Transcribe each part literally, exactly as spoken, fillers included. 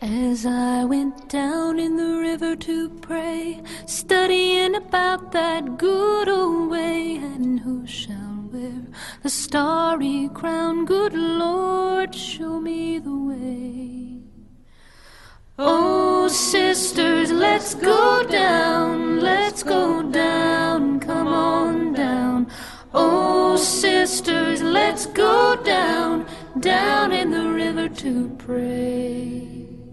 As I went down in the river to pray, studying about that good old way, and who shall wear the starry crown? Good Lord, show me the way. Oh, sisters, let's go down, let's go down, come on down. Oh, sisters, let's go down, down in the river to pray.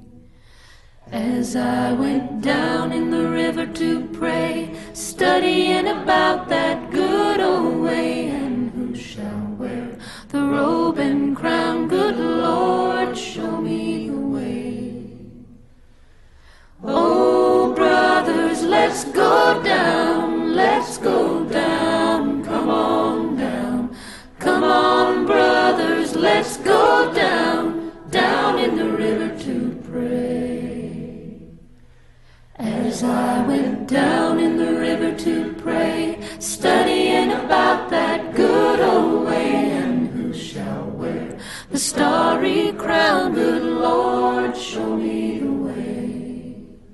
As I went down in the river to pray, studying about that good old way, and who shall wear the robe and crown? Good Lord, show me the way. Oh, brothers, let's go down, let's go down, come on down. Come on, brothers, let's go down, down in the river to pray. As I went down in the river to pray, studying about that good old way, and who shall wear the starry crown? Good Lord, show me the way.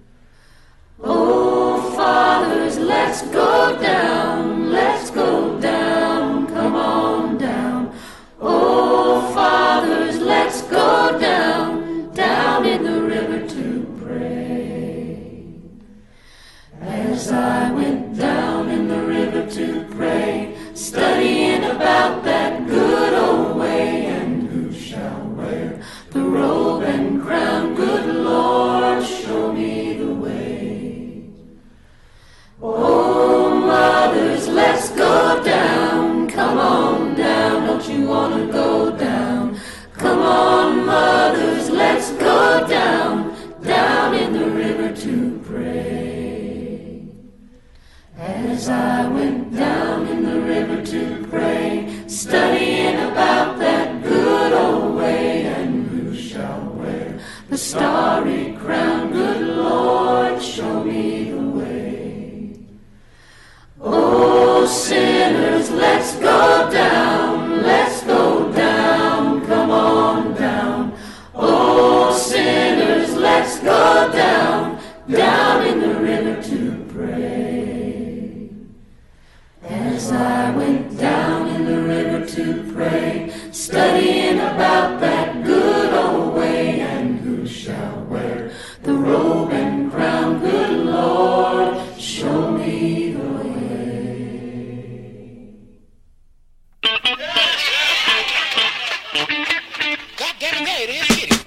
Oh, fathers, let's go down, let's go down, come on down. Oh, fathers, let's go down, down in the river to pray. As I went down in the river to pray, studying about that good old way, and who shall wear the robe and crown? Good Lord, show me the way. Oh, mothers, let's go down, come on down, don't you wanna go down? Come on, mothers, let's go down, down in the river to pray. As I went down in the river to pray, studying about that good old way, and who shall wear the starry crown? Good Lord, show me the way. Oh, sinners, let's go down, let's go down, come on down. Oh, sinners, let's go down, down in the river to pray. As I went down in the river to pray, studying about that good old way, and who shall wear the robe and crown? Good Lord, show me the way. God damn it, it is shitty.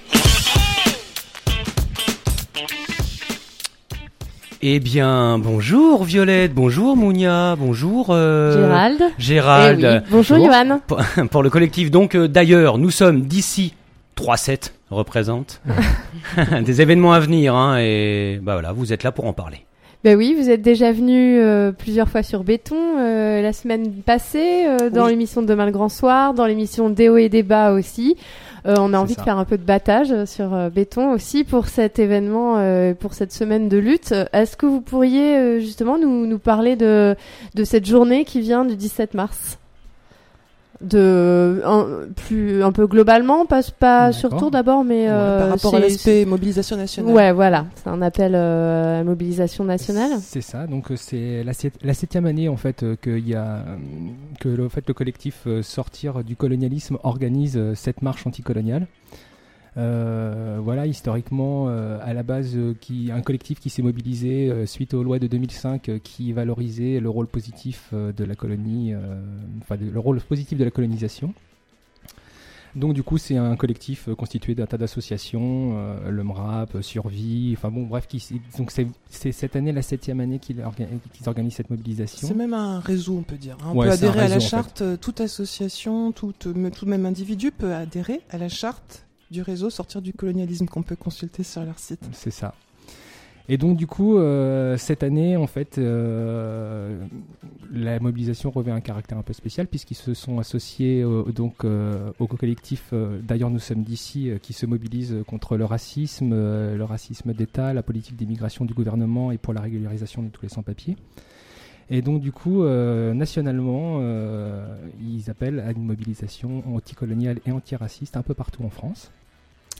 Eh bien, bonjour Violette, bonjour Mounia, bonjour euh, Gérald. Gérald. Eh oui. Bonjour Yoann. Pour, pour le collectif, donc euh, d'ailleurs, nous sommes d'ici trois sept représente des événements à venir, hein, et bah voilà, vous êtes là pour en parler. Ben oui, vous êtes déjà venu euh, plusieurs fois sur Béton euh, la semaine passée, euh, dans Oui. l'émission de Demain le Grand Soir, dans l'émission Déo et Débat aussi. Euh, on a C'est envie ça. de faire un peu de battage sur euh, Béton aussi pour cet événement, euh, pour cette semaine de lutte. Est-ce que vous pourriez euh, justement nous, nous parler de, de cette journée qui vient du dix-sept mars ? De un, plus un peu globalement, pas pas D'accord. sur Tours d'abord, mais Ouais, euh, par rapport c'est- à l'aspect mobilisation nationale. Ouais, voilà, c'est un appel euh, à la mobilisation nationale. C'est ça, donc euh, c'est la, sept- la septième année en fait euh, que, y a, euh, que le, en fait, le collectif euh, Sortir du colonialisme organise euh, cette marche anticoloniale. Euh, voilà, historiquement, euh, à la base, euh, qui, un collectif qui s'est mobilisé euh, suite aux lois de deux mille cinq euh, qui valorisait le rôle positif euh, de la colonie, euh, enfin de- le rôle positif de la colonisation. Donc du coup, c'est un collectif euh, constitué d'un tas d'associations, euh, le M R A P, euh, Survie, enfin bon, bref, qui, donc c'est, c'est cette année la septième année qu'ils, orga- qu'ils organisent cette mobilisation. C'est même un réseau, on peut dire. On Ouais, peut c'est un adhérer à la réseau, en charte, euh, toute association, tout, euh, même- tout même individu peut adhérer à la charte du réseau Sortir du colonialisme qu'on peut consulter sur leur site. C'est ça. Et donc du coup, euh, cette année, en fait, euh, la mobilisation revêt un caractère un peu spécial puisqu'ils se sont associés euh, donc euh, au collectif. Euh, d'ailleurs, nous sommes d'ici, euh, qui se mobilise contre le racisme, euh, le racisme d'État, la politique d'immigration du gouvernement et pour la régularisation de tous les sans-papiers. Et donc du coup, euh, nationalement, euh, ils appellent à une mobilisation anticoloniale et antiraciste un peu partout en France.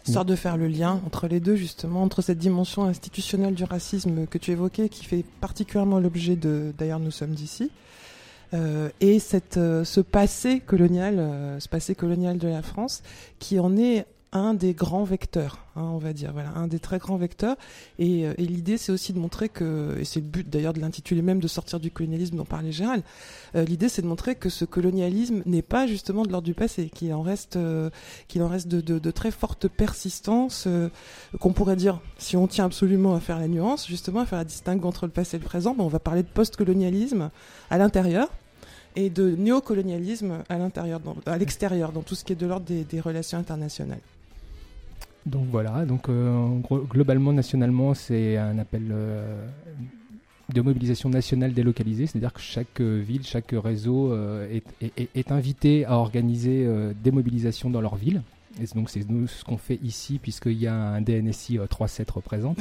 Histoire de faire le lien entre les deux, justement, entre cette dimension institutionnelle du racisme que tu évoquais, qui fait particulièrement l'objet de, d'ailleurs, Nous sommes d'ici, euh, et cette, euh, ce passé colonial, euh, ce passé colonial de la France, qui en est un des grands vecteurs, hein, on va dire, voilà, un des très grands vecteurs. Et, et l'idée, c'est aussi de montrer que, et c'est le but d'ailleurs de l'intitulé même, de sortir du colonialisme dont parlait Gérald. Euh, l'idée, c'est de montrer que ce colonialisme n'est pas justement de l'ordre du passé, qu'il en reste, euh, qu'il en reste de, de, de très forte persistance, euh, qu'on pourrait dire, si on tient absolument à faire la nuance, justement, à faire la distingue entre le passé et le présent, ben, on va parler de post-colonialisme à l'intérieur et de néocolonialisme à l'intérieur, dans, à l'extérieur, dans tout ce qui est de l'ordre des, des relations internationales. Donc voilà, donc euh, en gros, globalement, nationalement, c'est un appel euh, de mobilisation nationale délocalisée, c'est-à-dire que chaque euh, ville, chaque réseau euh, est, est, est invité à organiser euh, des mobilisations dans leur ville. Et donc c'est nous ce qu'on fait ici, puisqu'il y a un D N S I euh, trois sept représente.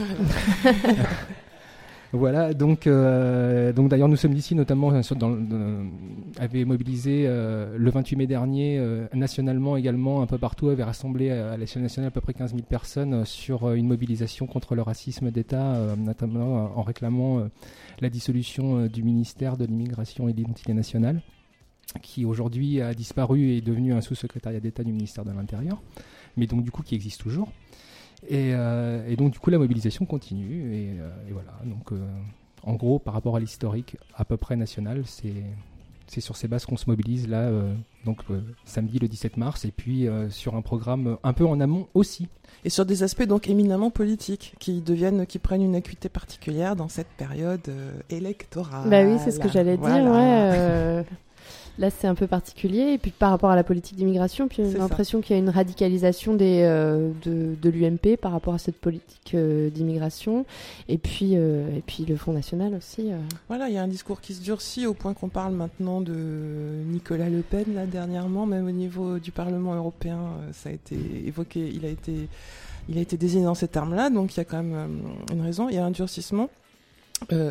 Voilà, donc, euh, donc d'ailleurs nous sommes d'ici notamment dans, dans, dans, avait mobilisé euh, le vingt-huit mai dernier euh, nationalement également un peu partout, avait rassemblé à, à l'échelle nationale à peu près quinze mille personnes euh, sur euh, une mobilisation contre le racisme d'État, euh, notamment euh, en réclamant euh, la dissolution euh, du ministère de l'immigration et de l'identité nationale, qui aujourd'hui a disparu et est devenu un sous-secrétariat d'État du ministère de l'Intérieur, mais donc du coup qui existe toujours. Et, euh, et donc du coup la mobilisation continue et, euh, et voilà donc euh, en gros par rapport à l'historique à peu près national, c'est c'est sur ces bases qu'on se mobilise là euh, donc euh, samedi le dix-sept mars et puis euh, sur un programme un peu en amont aussi et sur des aspects donc éminemment politiques qui deviennent qui prennent une acuité particulière dans cette période euh, électorale. Bah oui, c'est ce que j'allais voilà. dire, ouais. Euh... Là, c'est un peu particulier. Et puis, par rapport à la politique d'immigration, puis j'ai l'impression qu'il y a une radicalisation des, euh, de, de l'U M P par rapport à cette politique euh, d'immigration. Et puis, euh, et puis, le Front National aussi. Euh. Voilà, il y a un discours qui se durcit au point qu'on parle maintenant de Nicolas Le Pen, là, dernièrement. Même au niveau du Parlement européen, euh, ça a été évoqué. Il a été, il a été désigné dans ces termes-là. Donc, il y a quand même euh, une raison. Il y a un durcissement. Euh,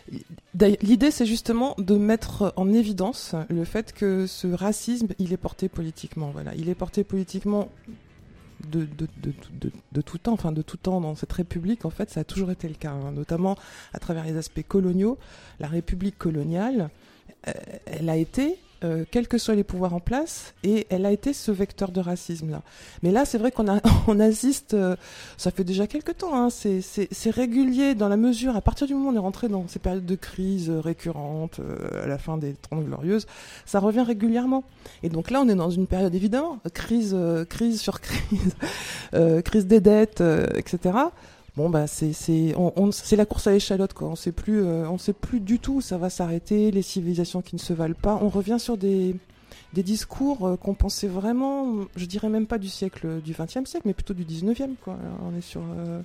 L'idée, c'est justement de mettre en évidence le fait que ce racisme, il est porté politiquement. Voilà, il est porté politiquement de, de, de, de, de tout temps, enfin de tout temps dans cette République. En fait, ça a toujours été le cas, hein, notamment à travers les aspects coloniaux. La République coloniale, euh, elle a été Euh, quels que soient les pouvoirs en place, et elle a été ce vecteur de racisme-là. Mais là, c'est vrai qu'on a, on assiste, euh, ça fait déjà quelques temps, hein, c'est, c'est, c'est régulier dans la mesure, à partir du moment où on est rentré dans ces périodes de crise récurrentes, euh, à la fin des Trente Glorieuses, ça revient régulièrement. Et donc là, on est dans une période, évidemment, crise, euh, crise sur crise, euh, crise des dettes, euh, et cetera. Bon bah c'est c'est on, on, c'est la course à l'échalote quoi. On sait plus euh, on sait plus du tout où ça va s'arrêter. Les civilisations qui ne se valent pas. On revient sur des des discours euh, qu'on pensait vraiment, je dirais même pas du siècle du vingtième siècle, mais plutôt du dix-neuvième quoi. On est sur euh,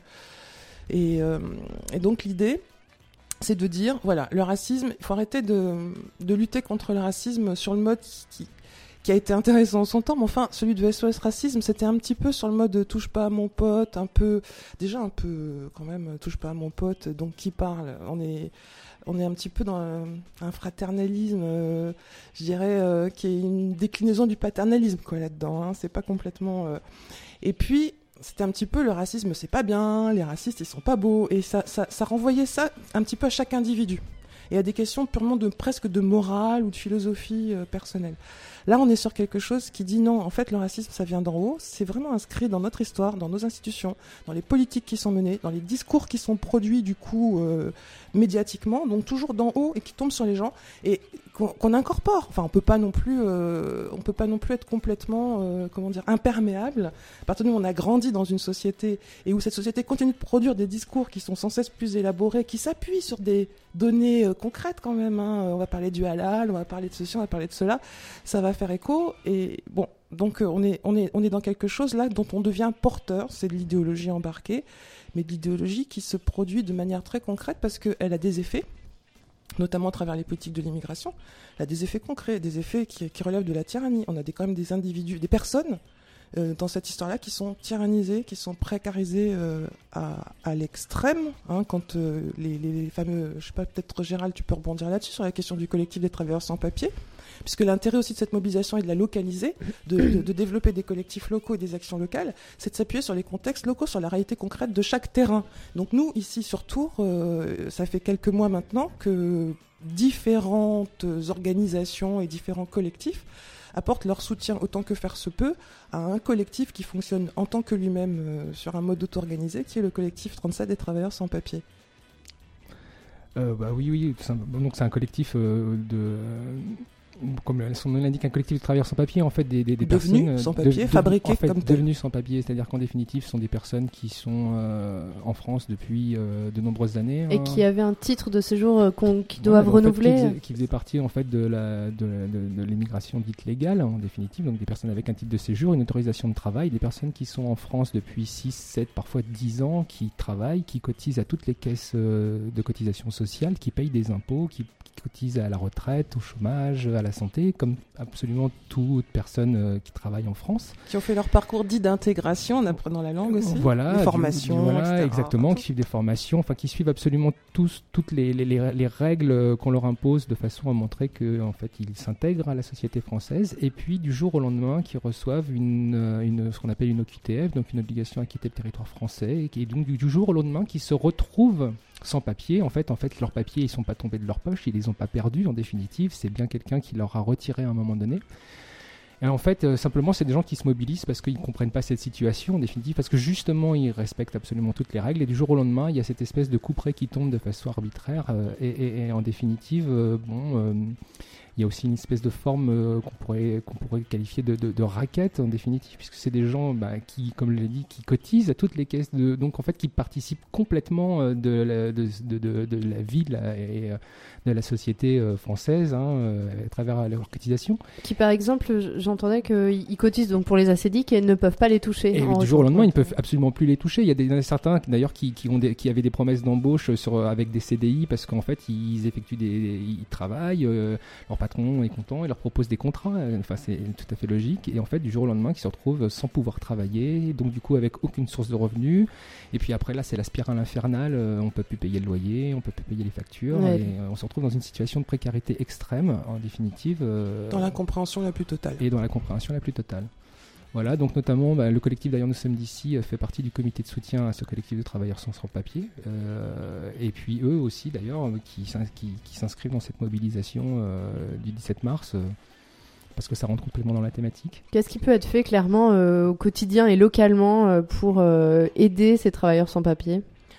et euh, et donc l'idée c'est de dire voilà le racisme. Il faut arrêter de de lutter contre le racisme sur le mode qui, qui qui a été intéressant en son temps, mais enfin, celui de S O S Racisme, c'était un petit peu sur le mode « touche pas à mon pote », un peu, déjà un peu, quand même, « touche pas à mon pote », donc qui parle, on est, on est un petit peu dans un, un fraternalisme, euh, je dirais, euh, qui est une déclinaison du paternalisme, quoi, là-dedans, hein, c'est pas complètement... Euh... Et puis, c'était un petit peu le racisme, c'est pas bien, les racistes, ils sont pas beaux, et ça, ça, ça renvoyait ça un petit peu à chaque individu, et à des questions purement de, presque de morale ou de philosophie euh, personnelle. Là, on est sur quelque chose qui dit non, en fait, le racisme, ça vient d'en haut, c'est vraiment inscrit dans notre histoire, dans nos institutions, dans les politiques qui sont menées, dans les discours qui sont produits, du coup, euh, médiatiquement, donc toujours d'en haut et qui tombent sur les gens, et qu'on, qu'on incorpore. Enfin, on peut pas non plus, euh, on peut pas non plus être complètement, euh, comment dire, imperméable. À partir du moment où on a grandi dans une société, et où cette société continue de produire des discours qui sont sans cesse plus élaborés, qui s'appuient sur des données euh, concrètes quand même, hein. On va parler du halal, on va parler de ceci, on va parler de cela, ça va faire écho, et bon, donc euh, on est on est on est dans quelque chose là dont on devient porteur, c'est de l'idéologie embarquée, mais de l'idéologie qui se produit de manière très concrète parce qu'elle a des effets, notamment à travers les politiques de l'immigration, elle a des effets concrets, des effets qui, qui relèvent de la tyrannie. On a des, quand même des individus, des personnes euh, dans cette histoire-là qui sont tyrannisés, qui sont précarisés euh, à, à l'extrême. Hein, quand euh, les, les fameux, je sais pas, peut-être Gérald, tu peux rebondir là-dessus sur la question du collectif des travailleurs sans papier, puisque l'intérêt aussi de cette mobilisation est de la localiser, de, de, de développer des collectifs locaux et des actions locales, c'est de s'appuyer sur les contextes locaux, sur la réalité concrète de chaque terrain. Donc nous, ici sur Tours, euh, ça fait quelques mois maintenant que différentes organisations et différents collectifs apportent leur soutien autant que faire se peut à un collectif qui fonctionne en tant que lui-même euh, sur un mode auto-organisé, qui est le collectif trente-sept des travailleurs sans papier. Euh, bah oui, oui. C'est un, donc c'est un collectif euh, de, comme son nom l'indique, un collectif de travailleurs sans papier, en fait, des, des, des devenus personnes sans papier, de, fabriqués en fait, comme tels. devenus sans papier, c'est-à-dire qu'en définitive, ce sont des personnes qui sont euh, en France depuis euh, de nombreuses années et hein. qui avaient un titre de séjour euh, qu'on, qui Ouais, doivent en fait, renouveler. qui, faisait, qui faisait partie en fait de la de, la, de, de l'immigration dite légale en définitive, donc des personnes avec un titre de séjour, une autorisation de travail, des personnes qui sont en France depuis six, sept, parfois dix ans, qui travaillent, qui cotisent à toutes les caisses euh, de cotisation sociale, qui payent des impôts, qui, qui cotisent à la retraite, au chômage, à la santé, comme absolument toute personne euh, qui travaille en France. Qui ont fait leur parcours dit d'intégration en apprenant la langue aussi. Voilà, des formations, du, du, voilà, et cetera. exactement, qui suivent des formations, enfin qui suivent absolument tous toutes les, les, les, les règles qu'on leur impose de façon à montrer que en fait ils s'intègrent à la société française, et puis du jour au lendemain qui reçoivent une, une ce qu'on appelle une O Q T F, donc une obligation à quitter le territoire français, et qui donc du, du jour au lendemain qui se retrouvent sans papier. En fait, en fait, leurs papiers, ils sont pas tombés de leur poche, ils les ont pas perdus. En définitive, c'est bien quelqu'un qui leur a retiré à un moment donné. Et en fait, euh, simplement, c'est des gens qui se mobilisent parce qu'ils comprennent pas cette situation, en définitive, parce que justement, ils respectent absolument toutes les règles. Et du jour au lendemain, il y a cette espèce de couperet qui tombe de façon arbitraire. Euh, et, et, et en définitive, euh, bon. Euh, il y a aussi une espèce de forme euh, qu'on pourrait, qu'on pourrait qualifier de, de, de racket en définitive, puisque c'est des gens bah, qui, comme je l'ai dit, qui cotisent à toutes les caisses, de, donc en fait qui participent complètement euh, de, la, de, de, de, de la vie de la, et euh, de la société euh, française hein, euh, à travers leur cotisation. Qui par exemple, j'entendais qu'ils cotisent donc pour les acédiques et ne peuvent pas les toucher. Et du jour au lendemain, ils ne peuvent absolument plus les toucher. Il y a des, certains d'ailleurs qui, qui, ont des, qui avaient des promesses d'embauche sur, avec des C D I parce qu'en fait ils effectuent des, ils travaillent. Euh, leur patron est content, il leur propose des contrats, enfin c'est tout à fait logique, et en fait du jour au lendemain ils se retrouvent sans pouvoir travailler, donc du coup avec aucune source de revenus, et puis après là c'est la spirale infernale, euh, on peut plus payer le loyer, on peut plus payer les factures, ouais. et euh, on se retrouve dans une situation de précarité extrême en définitive. Euh, dans l'incompréhension la plus totale. Et dans la compréhension la plus totale. Voilà, donc notamment bah, le collectif d'ailleurs Nous sommes d'ici euh, fait partie du comité de soutien à ce collectif de travailleurs sans, sans papier, euh, et puis eux aussi d'ailleurs qui, qui, qui s'inscrivent dans cette mobilisation euh, du dix-sept mars, euh, parce que ça rentre complètement dans la thématique. Qu'est-ce qui peut être fait clairement euh, au quotidien et localement euh, pour euh, aider ces travailleurs sans papier ?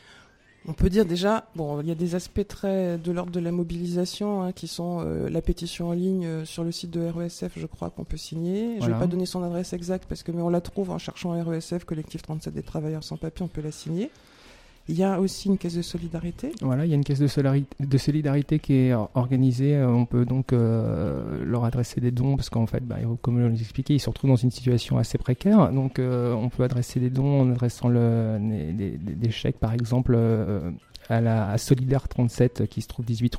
On peut dire déjà, bon, il y a des aspects très de l'ordre de la mobilisation hein, qui sont euh, la pétition en ligne euh, sur le site de R E S F, je crois qu'on peut signer. Voilà. Je ne vais pas donner son adresse exacte parce que mais on la trouve en cherchant R E S F, collectif trente-sept des travailleurs sans papier, on peut la signer. Il y a aussi une caisse de solidarité. Voilà, il y a une caisse de solidarité, de solidarité qui est organisée. On peut donc euh, leur adresser des dons parce qu'en fait, bah, comme je l'ai expliqué, ils se retrouvent dans une situation assez précaire. Donc, euh, on peut adresser des dons en adressant le, des, des, des chèques, par exemple, euh, à la à Solidaire trente-sept qui se trouve dix-huit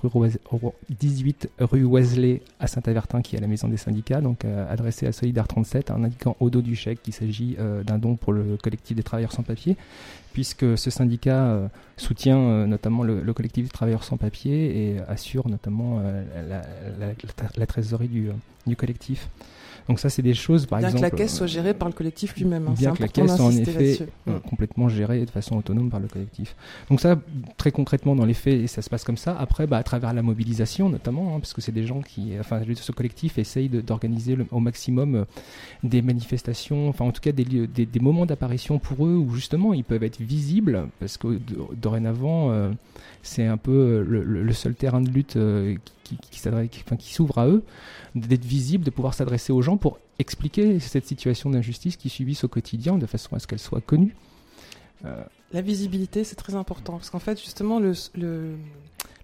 rue Oiselet à Saint-Avertin, qui est à la maison des syndicats. Donc, euh, adressé à Solidaire trente-sept en indiquant au dos du chèque qu'il s'agit euh, d'un don pour le collectif des travailleurs sans papier, puisque ce syndicat euh, soutient euh, notamment le, le collectif des travailleurs sans papier et assure notamment euh, la, la, la, la trésorerie du, euh, du collectif. Donc ça, c'est des choses, par bien exemple... Bien que la caisse soit gérée par le collectif lui-même. Hein, bien c'est que la important caisse soit en d'insister effet euh, complètement gérée de façon autonome par le collectif. Donc ça, très concrètement, dans les faits, ça se passe comme ça. Après, bah, à travers la mobilisation notamment, hein, parce que c'est des gens qui... Enfin, ce collectif essaye de, d'organiser le, au maximum euh, des manifestations, enfin en tout cas des, des, des moments d'apparition pour eux où justement ils peuvent être visibles, parce que d- dorénavant, euh, c'est un peu le, le, le seul terrain de lutte euh, qui, qui, qui, s'adresse, qui, enfin, qui s'ouvre à eux, d'être visible, de pouvoir s'adresser aux gens pour expliquer cette situation d'injustice qu'ils subissent au quotidien de façon à ce qu'elle soit connue. Euh... La visibilité, c'est très important parce qu'en fait, justement, le, le,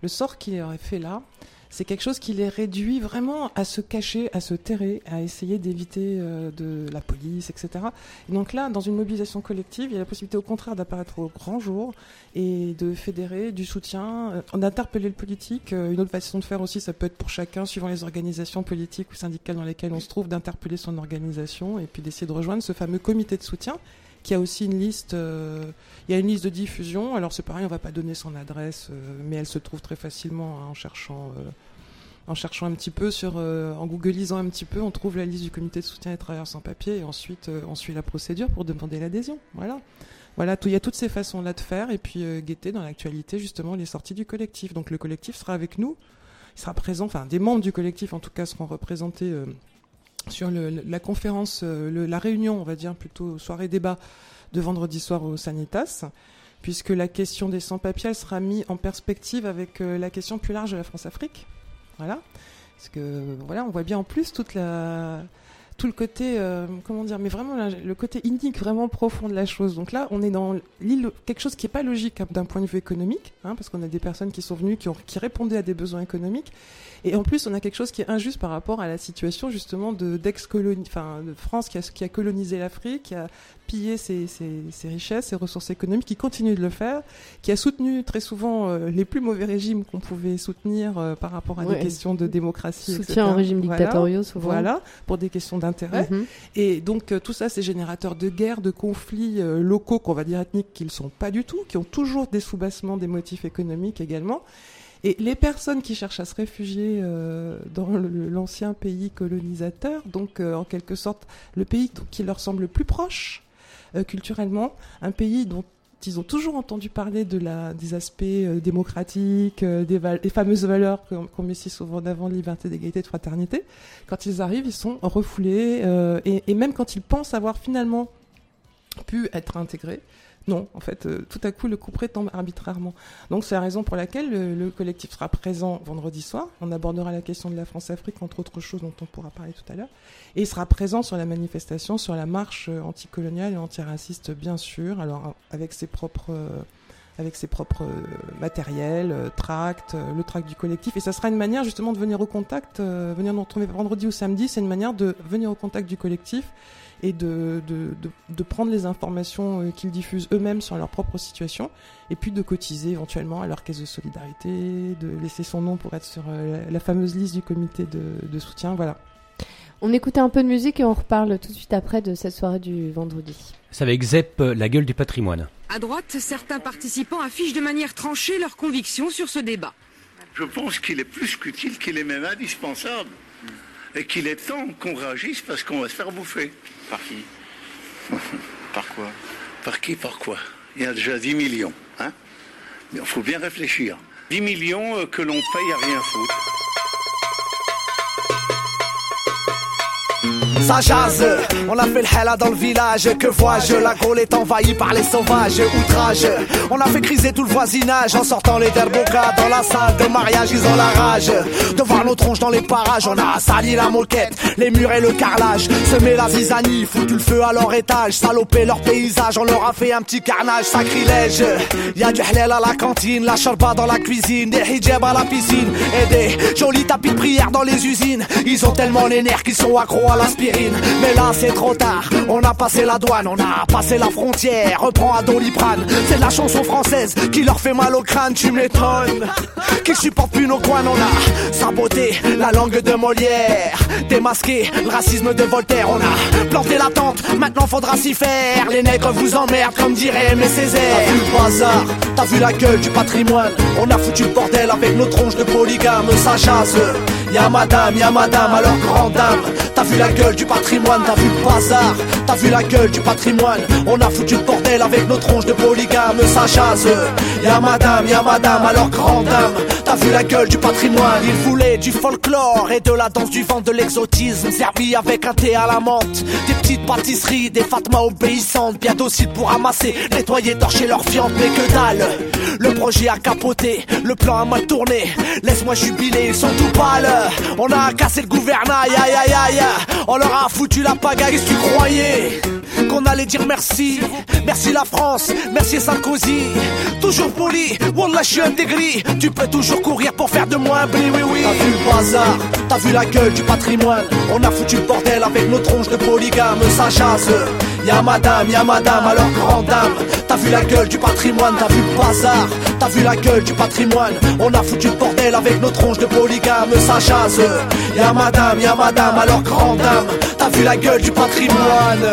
le sort qui leur est fait là, c'est quelque chose qui les réduit vraiment à se cacher, à se terrer, à essayer d'éviter euh, de la police, et cetera. Et donc là, dans une mobilisation collective, il y a la possibilité au contraire d'apparaître au grand jour et de fédérer du soutien, euh, d'interpeller le politique. Euh, une autre façon de faire aussi, ça peut être pour chacun, suivant les organisations politiques ou syndicales dans lesquelles on se trouve, d'interpeller son organisation et puis d'essayer de rejoindre ce fameux comité de soutien qui a aussi une liste, euh, il y a une liste de diffusion. Alors c'est pareil, on va pas donner son adresse, euh, mais elle se trouve très facilement hein, en cherchant, euh, en cherchant un petit peu sur, euh, en googlisant un petit peu, on trouve la liste du comité de soutien des travailleurs sans papier et ensuite euh, on suit la procédure pour demander l'adhésion. Voilà, voilà, tout, il y a toutes ces façons-là de faire et puis euh, guetter dans l'actualité justement les sorties du collectif. Donc le collectif sera avec nous, il sera présent, enfin des membres du collectif en tout cas seront représentés. Euh, sur le, la conférence, le, la réunion, on va dire plutôt soirée débat de vendredi soir au Sanitas, puisque la question des sans-papiers sera mise en perspective avec euh, la question plus large de la France-Afrique. Voilà, parce que voilà, on voit bien en plus toute la, tout le côté, euh, comment dire, mais vraiment la, le côté inique, vraiment profond de la chose. Donc là, on est dans l'île, quelque chose qui est pas logique hein, d'un point de vue économique, hein, parce qu'on a des personnes qui sont venues, qui, ont, qui répondaient à des besoins économiques. Et en plus, on a quelque chose qui est injuste par rapport à la situation justement de d'ex-colonie, enfin de France qui a, qui a colonisé l'Afrique, qui a pillé ses, ses, ses richesses, ses ressources économiques, qui continue de le faire, qui a soutenu très souvent euh, les plus mauvais régimes qu'on pouvait soutenir euh, par rapport à ouais. des questions de démocratie, soutien et cetera. aux régimes dictatoriaux voilà. souvent. Voilà, pour des questions d'intérêt. Mm-hmm. Et donc euh, tout ça, c'est générateur de guerres, de conflits euh, locaux, qu'on va dire ethniques, qui ne le sont pas du tout, qui ont toujours des soubassements, des motifs économiques également. Et les personnes qui cherchent à se réfugier euh, dans le, l'ancien pays colonisateur, donc euh, en quelque sorte le pays qui leur semble le plus proche euh, culturellement, un pays dont ils ont toujours entendu parler de la, des aspects euh, démocratiques, euh, des, val- des fameuses valeurs qu'on, qu'on met si souvent en avant, de liberté, d'égalité, de fraternité. Quand ils arrivent, ils sont refoulés euh, et, et même quand ils pensent avoir finalement pu être intégrés, non, en fait, euh, tout à coup, le couperet tombe arbitrairement. Donc, c'est la raison pour laquelle le, le collectif sera présent vendredi soir. On abordera la question de la France-Afrique, entre autres choses dont on pourra parler tout à l'heure. Et il sera présent sur la manifestation, sur la marche euh, anticoloniale et antiraciste, bien sûr. Alors, avec ses propres, euh, avec ses propres euh, matériels, euh, tracts, euh, le tract du collectif. Et ça sera une manière, justement, de venir au contact, euh, venir nous retrouver vendredi ou samedi. C'est une manière de venir au contact du collectif et de, de, de, de prendre les informations euh, qu'ils diffusent eux-mêmes sur leur propre situation, et puis de cotiser éventuellement à leur caisse de solidarité, de laisser son nom pour être sur euh, la, la fameuse liste du comité de, de soutien, voilà. On écoutait un peu de musique et on reparle tout de suite après de cette soirée du vendredi. C'est avec Zep, la gueule du patrimoine. À droite, certains participants affichent de manière tranchée leurs convictions sur ce débat. Je pense qu'il est plus qu'utile, qu'il est même indispensable. Et qu'il est temps qu'on réagisse parce qu'on va se faire bouffer. Par qui? Par quoi? Par qui, par quoi? Il y a déjà dix millions. Hein, mais il faut bien réfléchir. dix millions euh, que l'on paye à rien foutre. Ça jase, on a fait le hella dans le village. Que vois-je, la Gaule est envahie par les sauvages. Outrage, on a fait criser tout le voisinage en sortant les derbokas dans la salle de mariage. Ils ont la rage de voir nos tronches dans les parages. On a sali la moquette, les murs et le carrelage. Semé la zizanie, foutu le feu à leur étage. Salopé leur paysage, on leur a fait un petit carnage. Sacrilège, y'a du halal à la cantine, la charba dans la cuisine, des hijabs à la piscine et des jolis tapis de prière dans les usines. Ils ont tellement les nerfs qu'ils sont accros à l'aspirine. Mais là c'est trop tard, on a passé la douane, on a passé la frontière, reprends à Doliprane. C'est de la chanson française qui leur fait mal au crâne, tu m'étonnes. Qu'ils supportent plus nos coins, on a saboté la langue de Molière, démasqué le racisme de Voltaire. On a planté la tente, maintenant faudra s'y faire. Les nègres vous emmerdent comme dirait mes Césaire. T'as vu le bazar, t'as vu la gueule du patrimoine. On a foutu le bordel avec nos tronches de polygames. Ça jase, y'a madame, y'a madame, alors grande dame. T'as vu la gueule du patrimoine, t'as vu le bazar, t'as vu la gueule du patrimoine. On a foutu le bordel avec nos tronches de polygames. Ça jase, y'a madame, y'a madame, alors grande dame. T'as vu la gueule du patrimoine. Il voulait du folklore et de la danse du vent, de l'exotisme servi avec un thé à la menthe. Des petites pâtisseries, des fatmas obéissantes, bien dociles pour ramasser, nettoyer, torcher leur viande. Mais que dalle, le projet a capoté, le plan a mal tourné. Laisse-moi jubiler, ils sont tout pâles. On a cassé le gouvernail, aïe aïe aïe. On leur a foutu la pagaille, qu'est-ce que tu croyais? qu'on allait dire merci. Merci la France, merci Sarkozy. Toujours poli, wallah je suis intégri. Tu peux toujours courir pour faire de moi un blé, oui oui. T'as vu le bazar, t'as vu la gueule du patrimoine. On a foutu le bordel avec nos tronches de polygame. Ça jase, y'a madame, y'a madame, alors grande dame. T'as vu la gueule du patrimoine, t'as vu le bazar. T'as vu la gueule du patrimoine. On a foutu le bordel avec nos tronches de polygame. Ça jase, y'a madame, y'a madame, alors grande dame. T'as vu la gueule du patrimoine.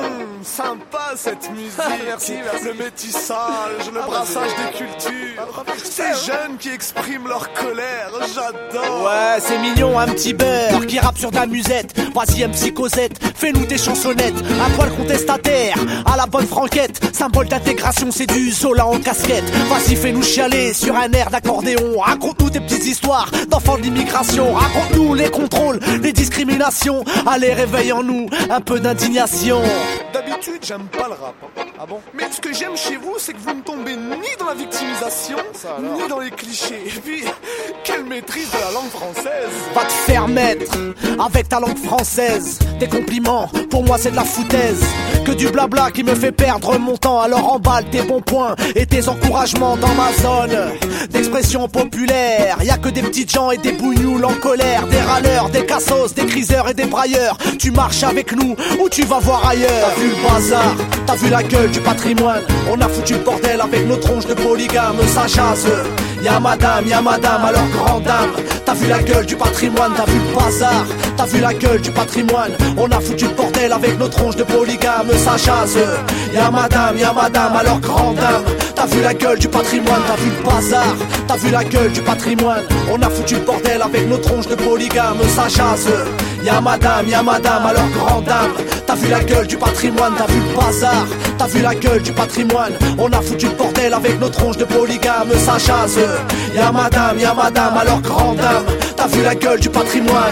Sympa cette musique, merci, merci. Le métissage, le brassage des cultures, ces jeunes qui expriment leur colère, j'adore. Ouais, c'est mignon, un petit beurre qui rappe sur de la musette. Vas-y, un petit Cosette, fais-nous des chansonnettes. Un poil contestataire, à la bonne franquette. Symbole d'intégration, c'est du Zola en casquette. Vas-y, fais-nous chialer sur un air d'accordéon. Raconte-nous tes petites histoires d'enfants de l'immigration. Raconte-nous les contrôles, les discriminations. Allez, réveille en nous un peu d'indignation. D'habitude, j'aime pas le rap. Hein. Ah bon? Mais ce que j'aime chez vous, c'est que vous ne tombez ni dans la victimisation, ni dans les clichés. Et puis, quelle maîtrise de la langue française. Va te faire mettre avec ta langue française. Tes compliments, pour moi c'est de la foutaise. Que du blabla qui me fait perdre mon temps. Alors emballe tes bons points et tes encouragements dans ma zone d'expression populaire. Y'a que des petites gens et des bougnoules en colère. Des râleurs, des cassos, des criseurs et des brailleurs. Tu marches avec nous ou tu vas voir ailleurs. T'as vu le bazar, t'as vu la gueule du patrimoine. On a foutu le bordel avec nos tronches de polygame. Ça jase, y'a madame, y'a madame, alors grande dame. T'as vu la gueule du patrimoine, t'as vu le bazar. T'as vu la gueule du patrimoine. On a foutu le bordel avec nos tronches de polygame. Ça jase, y'a madame, y'a madame, alors grande dame. T'as vu la gueule du patrimoine, t'as vu le bazar. T'as vu la gueule du patrimoine. On a foutu le bordel avec nos tronches de polygame. Ça jase, y'a madame, y'a madame, alors grande dame. T'as vu la gueule du patrimoine, t'as vu le bazar. T'as vu la gueule du patrimoine. On a foutu le bordel avec nos tronches de polygame. Ça jase, y'a madame, y'a madame, alors grande dame. T'as vu la gueule du patrimoine.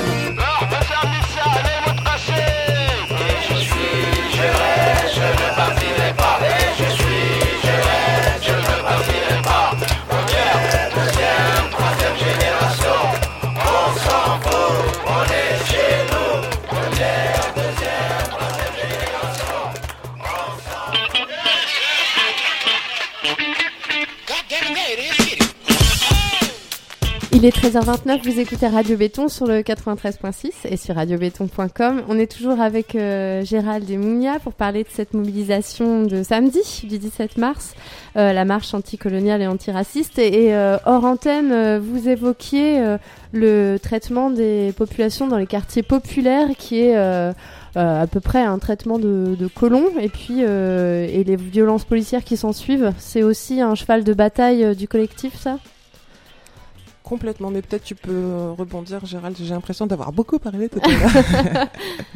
Il est treize heures vingt-neuf, vous écoutez Radio Béton sur le quatre-vingt-treize point six et sur radio béton point com. On est toujours avec euh, Gérald et Mounia pour parler de cette mobilisation de samedi, du dix-sept mars, euh, la marche anticoloniale et antiraciste. Et, et euh, hors antenne, euh, vous évoquiez euh, le traitement des populations dans les quartiers populaires qui est euh, euh, à peu près un traitement de, de colons et puis euh, et les violences policières qui s'en suivent. C'est aussi un cheval de bataille euh, du collectif, ça ? Complètement, mais peut-être tu peux rebondir, Gérald. J'ai l'impression d'avoir beaucoup parlé tout à l'heure.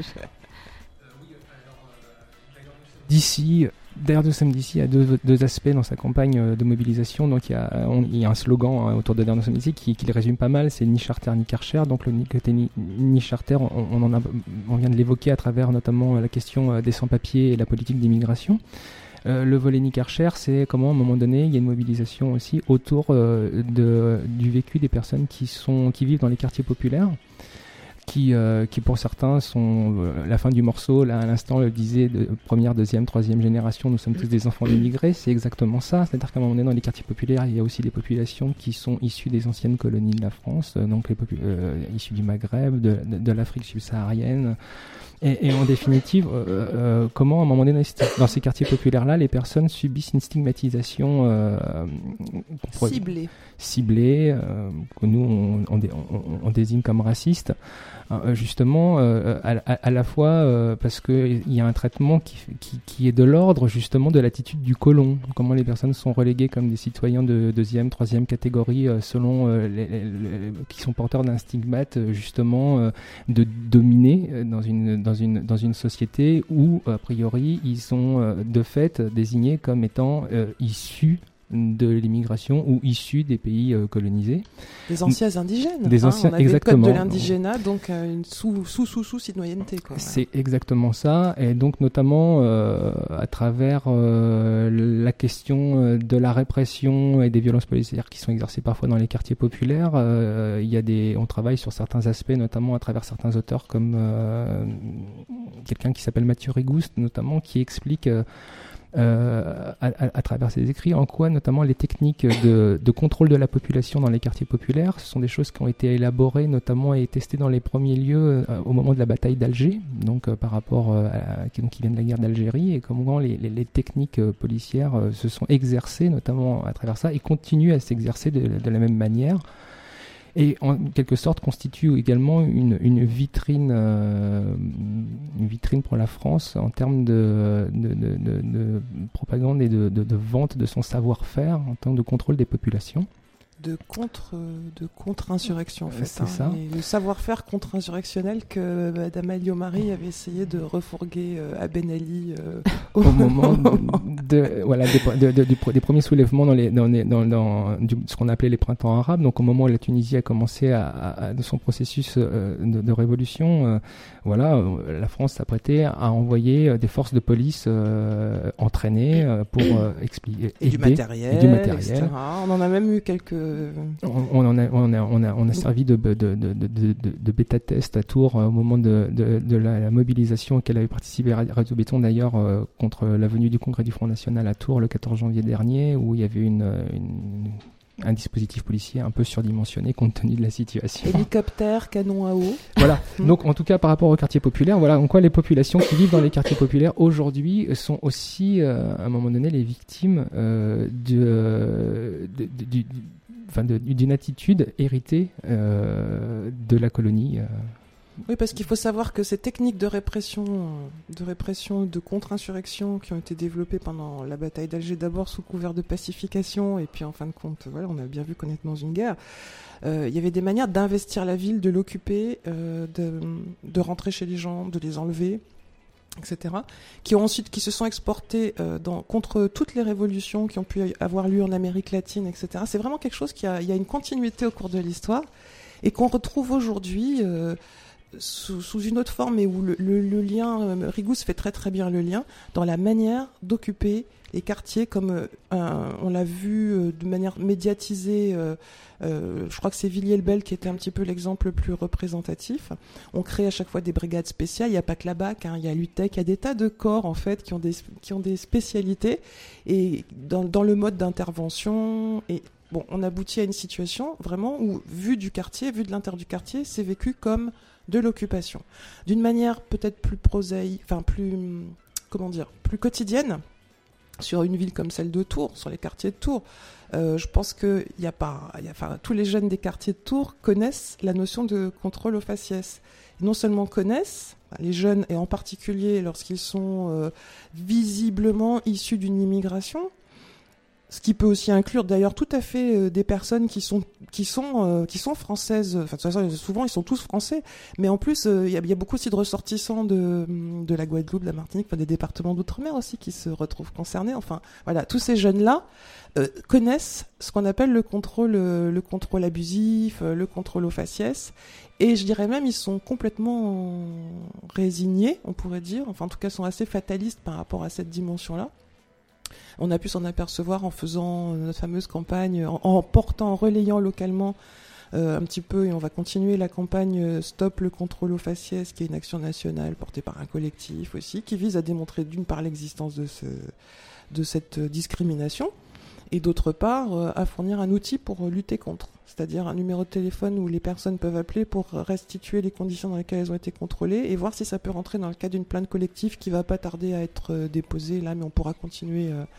D'ici, d'ailleurs, Nous sommes d'ici, il y a deux, deux aspects dans sa campagne de mobilisation. Donc, il y a, on, il y a un slogan hein, autour de Nous sommes d'ici qui, qui le résume pas mal. C'est ni charter ni Karcher. Donc, le côté ni, ni charter, on, on, en a, on vient de l'évoquer à travers notamment la question des sans-papiers et la politique d'immigration. Euh, le volet ni Karcher, c'est comment à un moment donné il y a une mobilisation aussi autour euh, de, du vécu des personnes qui, sont, qui vivent dans les quartiers populaires, qui, euh, qui pour certains sont euh, la fin du morceau, là à l'instant le disait, de première, deuxième, troisième génération, nous sommes tous des enfants d'immigrés, c'est exactement ça, c'est-à-dire qu'à un moment donné dans les quartiers populaires il y a aussi des populations qui sont issues des anciennes colonies de la France, euh, donc les popu- euh, issues du Maghreb, de, de, de l'Afrique subsaharienne. Et, et en définitive, euh, euh, comment à un moment donné dans ces quartiers populaires-là, les personnes subissent une stigmatisation euh, ciblée, ciblée euh, que nous on, on, on, on désigne comme raciste, euh, justement euh, à, à, à la fois euh, parce que il y a un traitement qui, qui, qui est de l'ordre justement de l'attitude du colon. Comment les personnes sont reléguées comme des citoyens de deuxième, troisième catégorie euh, selon euh, les, les, les, qui sont porteurs d'un stigmate justement euh, de dominer euh, dans une dans une dans une société où a priori ils sont euh, de fait désignés comme étant euh, issus de l'immigration ou issus des pays euh, colonisés. Des anciens indigènes. Des hein, anciens, on avait exactement. le code de l'indigénat, donc euh, une sous sous sous sous citoyenneté. Quoi. C'est exactement ça, et donc notamment euh, à travers euh, la question de la répression et des violences policières qui sont exercées parfois dans les quartiers populaires. Euh, il y a des, on travaille sur certains aspects, notamment à travers certains auteurs comme euh, quelqu'un qui s'appelle Mathieu Rigouste, notamment, qui explique euh, Euh, à, à, à travers ses écrits, en quoi notamment les techniques de, de contrôle de la population dans les quartiers populaires, ce sont des choses qui ont été élaborées notamment et testées dans les premiers lieux euh, au moment de la bataille d'Alger, donc euh, par rapport euh, à, qui, donc, qui vient de la guerre d'Algérie, et comment les, les, les techniques euh, policières euh, se sont exercées notamment à travers ça et continuent à s'exercer de, de la même manière. Et en quelque sorte constitue également une, une vitrine, euh, une vitrine pour la France en termes de, de, de, de, de propagande et de, de, de vente de son savoir-faire en termes de contrôle des populations. De contre, de contre-insurrection en fait. C'est hein, ça. Et le savoir-faire contre-insurrectionnel que Madame Alliot-Marie avait essayé de refourguer euh, à Ben Ali euh, au moment de, voilà, des, de, de, de, des premiers soulèvements dans, les, dans, les, dans, dans du, ce qu'on appelait les printemps arabes. Donc au moment où la Tunisie a commencé à, à, à son processus euh, de, de révolution, euh, voilà, euh, la France s'apprêtait à envoyer euh, des forces de police euh, entraînées euh, pour euh, expliquer et, du matériel, et du matériel, et cetera. On en a même eu quelques. On, on, en a, on, a, on, a, on a servi de, de, de, de, de, de, de bêta-test à Tours euh, au moment de, de, de la, la mobilisation auquel avait participé Radio Béton d'ailleurs euh, contre la venue du Congrès du Front National à Tours le quatorze janvier dernier, où il y avait une, une, un dispositif policier un peu surdimensionné compte tenu de la situation. Hélicoptère, canon à eau. Voilà. Donc en tout cas par rapport aux quartiers populaires, voilà en quoi les populations qui vivent dans les quartiers populaires aujourd'hui sont aussi euh, à un moment donné les victimes euh, de, de, de, de, de Enfin de, d'une attitude héritée euh, de la colonie. Euh. Oui, parce qu'il faut savoir que ces techniques de répression, de répression, de contre-insurrection qui ont été développées pendant la bataille d'Alger, d'abord sous couvert de pacification, et puis en fin de compte, voilà, on a bien vu qu'on est dans une guerre. Euh, il y avait des manières d'investir la ville, de l'occuper, euh, de, de rentrer chez les gens, de les enlever, et cetera, qui ont ensuite, qui se sont exportés euh, dans, contre toutes les révolutions qui ont pu avoir lieu en Amérique latine, et cetera. C'est vraiment quelque chose qui a, il y a une continuité au cours de l'histoire et qu'on retrouve aujourd'hui euh, sous, sous une autre forme, et où le, le, le lien, euh, Rigouste fait très très bien le lien dans la manière d'occuper les quartiers, comme euh, un, on l'a vu euh, de manière médiatisée. Euh, euh, je crois que c'est Villiers-le-Bel qui était un petit peu l'exemple le plus représentatif. On crée à chaque fois des brigades spéciales. Il n'y a pas que la B A C, hein, il y a l'U T E C, il y a des tas de corps en fait qui ont des qui ont des spécialités et dans, dans le mode d'intervention. Et bon, on aboutit à une situation vraiment où, vu du quartier, vu de l'intérieur du quartier, c'est vécu comme de l'occupation, d'une manière peut-être plus prosaïque, enfin plus comment dire, plus quotidienne. Sur une ville comme celle de Tours, sur les quartiers de Tours, euh, je pense que y a pas, y a, enfin, tous les jeunes des quartiers de Tours connaissent la notion de contrôle au faciès. Et non seulement connaissent, les jeunes, et en particulier lorsqu'ils sont euh, visiblement issus d'une immigration, ce qui peut aussi inclure d'ailleurs tout à fait euh, des personnes qui sont qui sont euh, qui sont françaises. Enfin de toute façon, souvent ils sont tous français, mais en plus il euh, y, y a beaucoup aussi de ressortissants de de la Guadeloupe, de la Martinique, enfin, des départements d'outre-mer aussi qui se retrouvent concernés. Enfin voilà, tous ces jeunes là euh, connaissent ce qu'on appelle le contrôle euh, le contrôle abusif, euh, le contrôle au faciès, et je dirais même ils sont complètement résignés, on pourrait dire. Enfin en tout cas sont assez fatalistes par rapport à cette dimension là. On a pu s'en apercevoir en faisant notre fameuse campagne, en, en portant, en relayant localement euh, un petit peu, et on va continuer la campagne Stop le contrôle au faciès, qui est une action nationale portée par un collectif aussi, qui vise à démontrer d'une part l'existence de, ce, de cette discrimination, et d'autre part euh, à fournir un outil pour lutter contre, c'est-à-dire un numéro de téléphone où les personnes peuvent appeler pour restituer les conditions dans lesquelles elles ont été contrôlées et voir si ça peut rentrer dans le cadre d'une plainte collective qui va pas tarder à être euh, déposée là, mais on pourra continuer euh,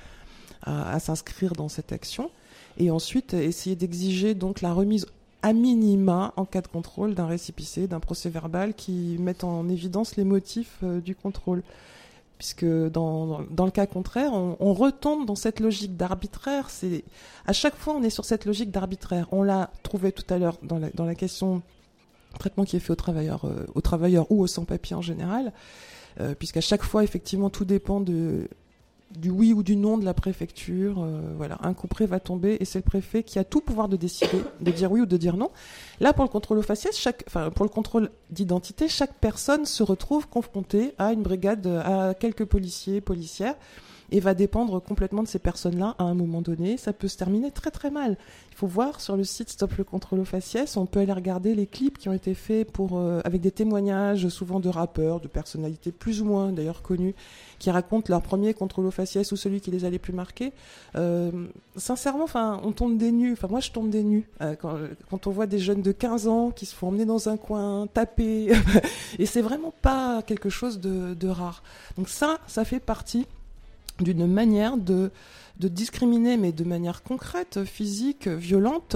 à, à s'inscrire dans cette action, et ensuite essayer d'exiger donc la remise à minima en cas de contrôle d'un récépissé, d'un procès verbal qui mette en évidence les motifs euh, du contrôle. Puisque dans, dans le cas contraire, on, on retombe dans cette logique d'arbitraire. C'est, à chaque fois, on est sur cette logique d'arbitraire. On l'a trouvé tout à l'heure dans la, dans la question traitement qui est fait aux travailleurs, euh, aux travailleurs ou aux sans-papiers en général, euh, puisqu'à chaque fois, effectivement, tout dépend de, du oui ou du non de la préfecture. Euh, voilà, un couperet va tomber et c'est le préfet qui a tout pouvoir de décider, de dire oui ou de dire non. Là, pour le contrôle au faciès, chaque, enfin, pour le contrôle d'identité, chaque personne se retrouve confrontée à une brigade, à quelques policiers, policières, et va dépendre complètement de ces personnes-là à un moment donné. Ça peut se terminer très très mal. Il faut voir sur le site Stop le contrôle au faciès, on peut aller regarder les clips qui ont été faits pour, euh, avec des témoignages, souvent de rappeurs, de personnalités plus ou moins d'ailleurs connues, qui racontent leur premier contrôle au faciès ou celui qui les a les plus marqués. Euh, sincèrement, enfin, on tombe des nues. Enfin, moi, je tombe des nues euh, quand, quand on voit des jeunes de quinze ans qui se font emmener dans un coin, taper, et c'est vraiment pas quelque chose de, de rare. Donc ça, ça fait partie d'une manière de, de discriminer, mais de manière concrète, physique, violente,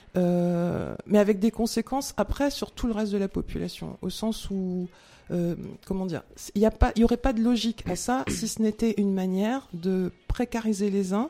euh, mais avec des conséquences après sur tout le reste de la population, au sens où, euh, comment dire, il n'y aurait pas de logique à ça si ce n'était une manière de précariser les uns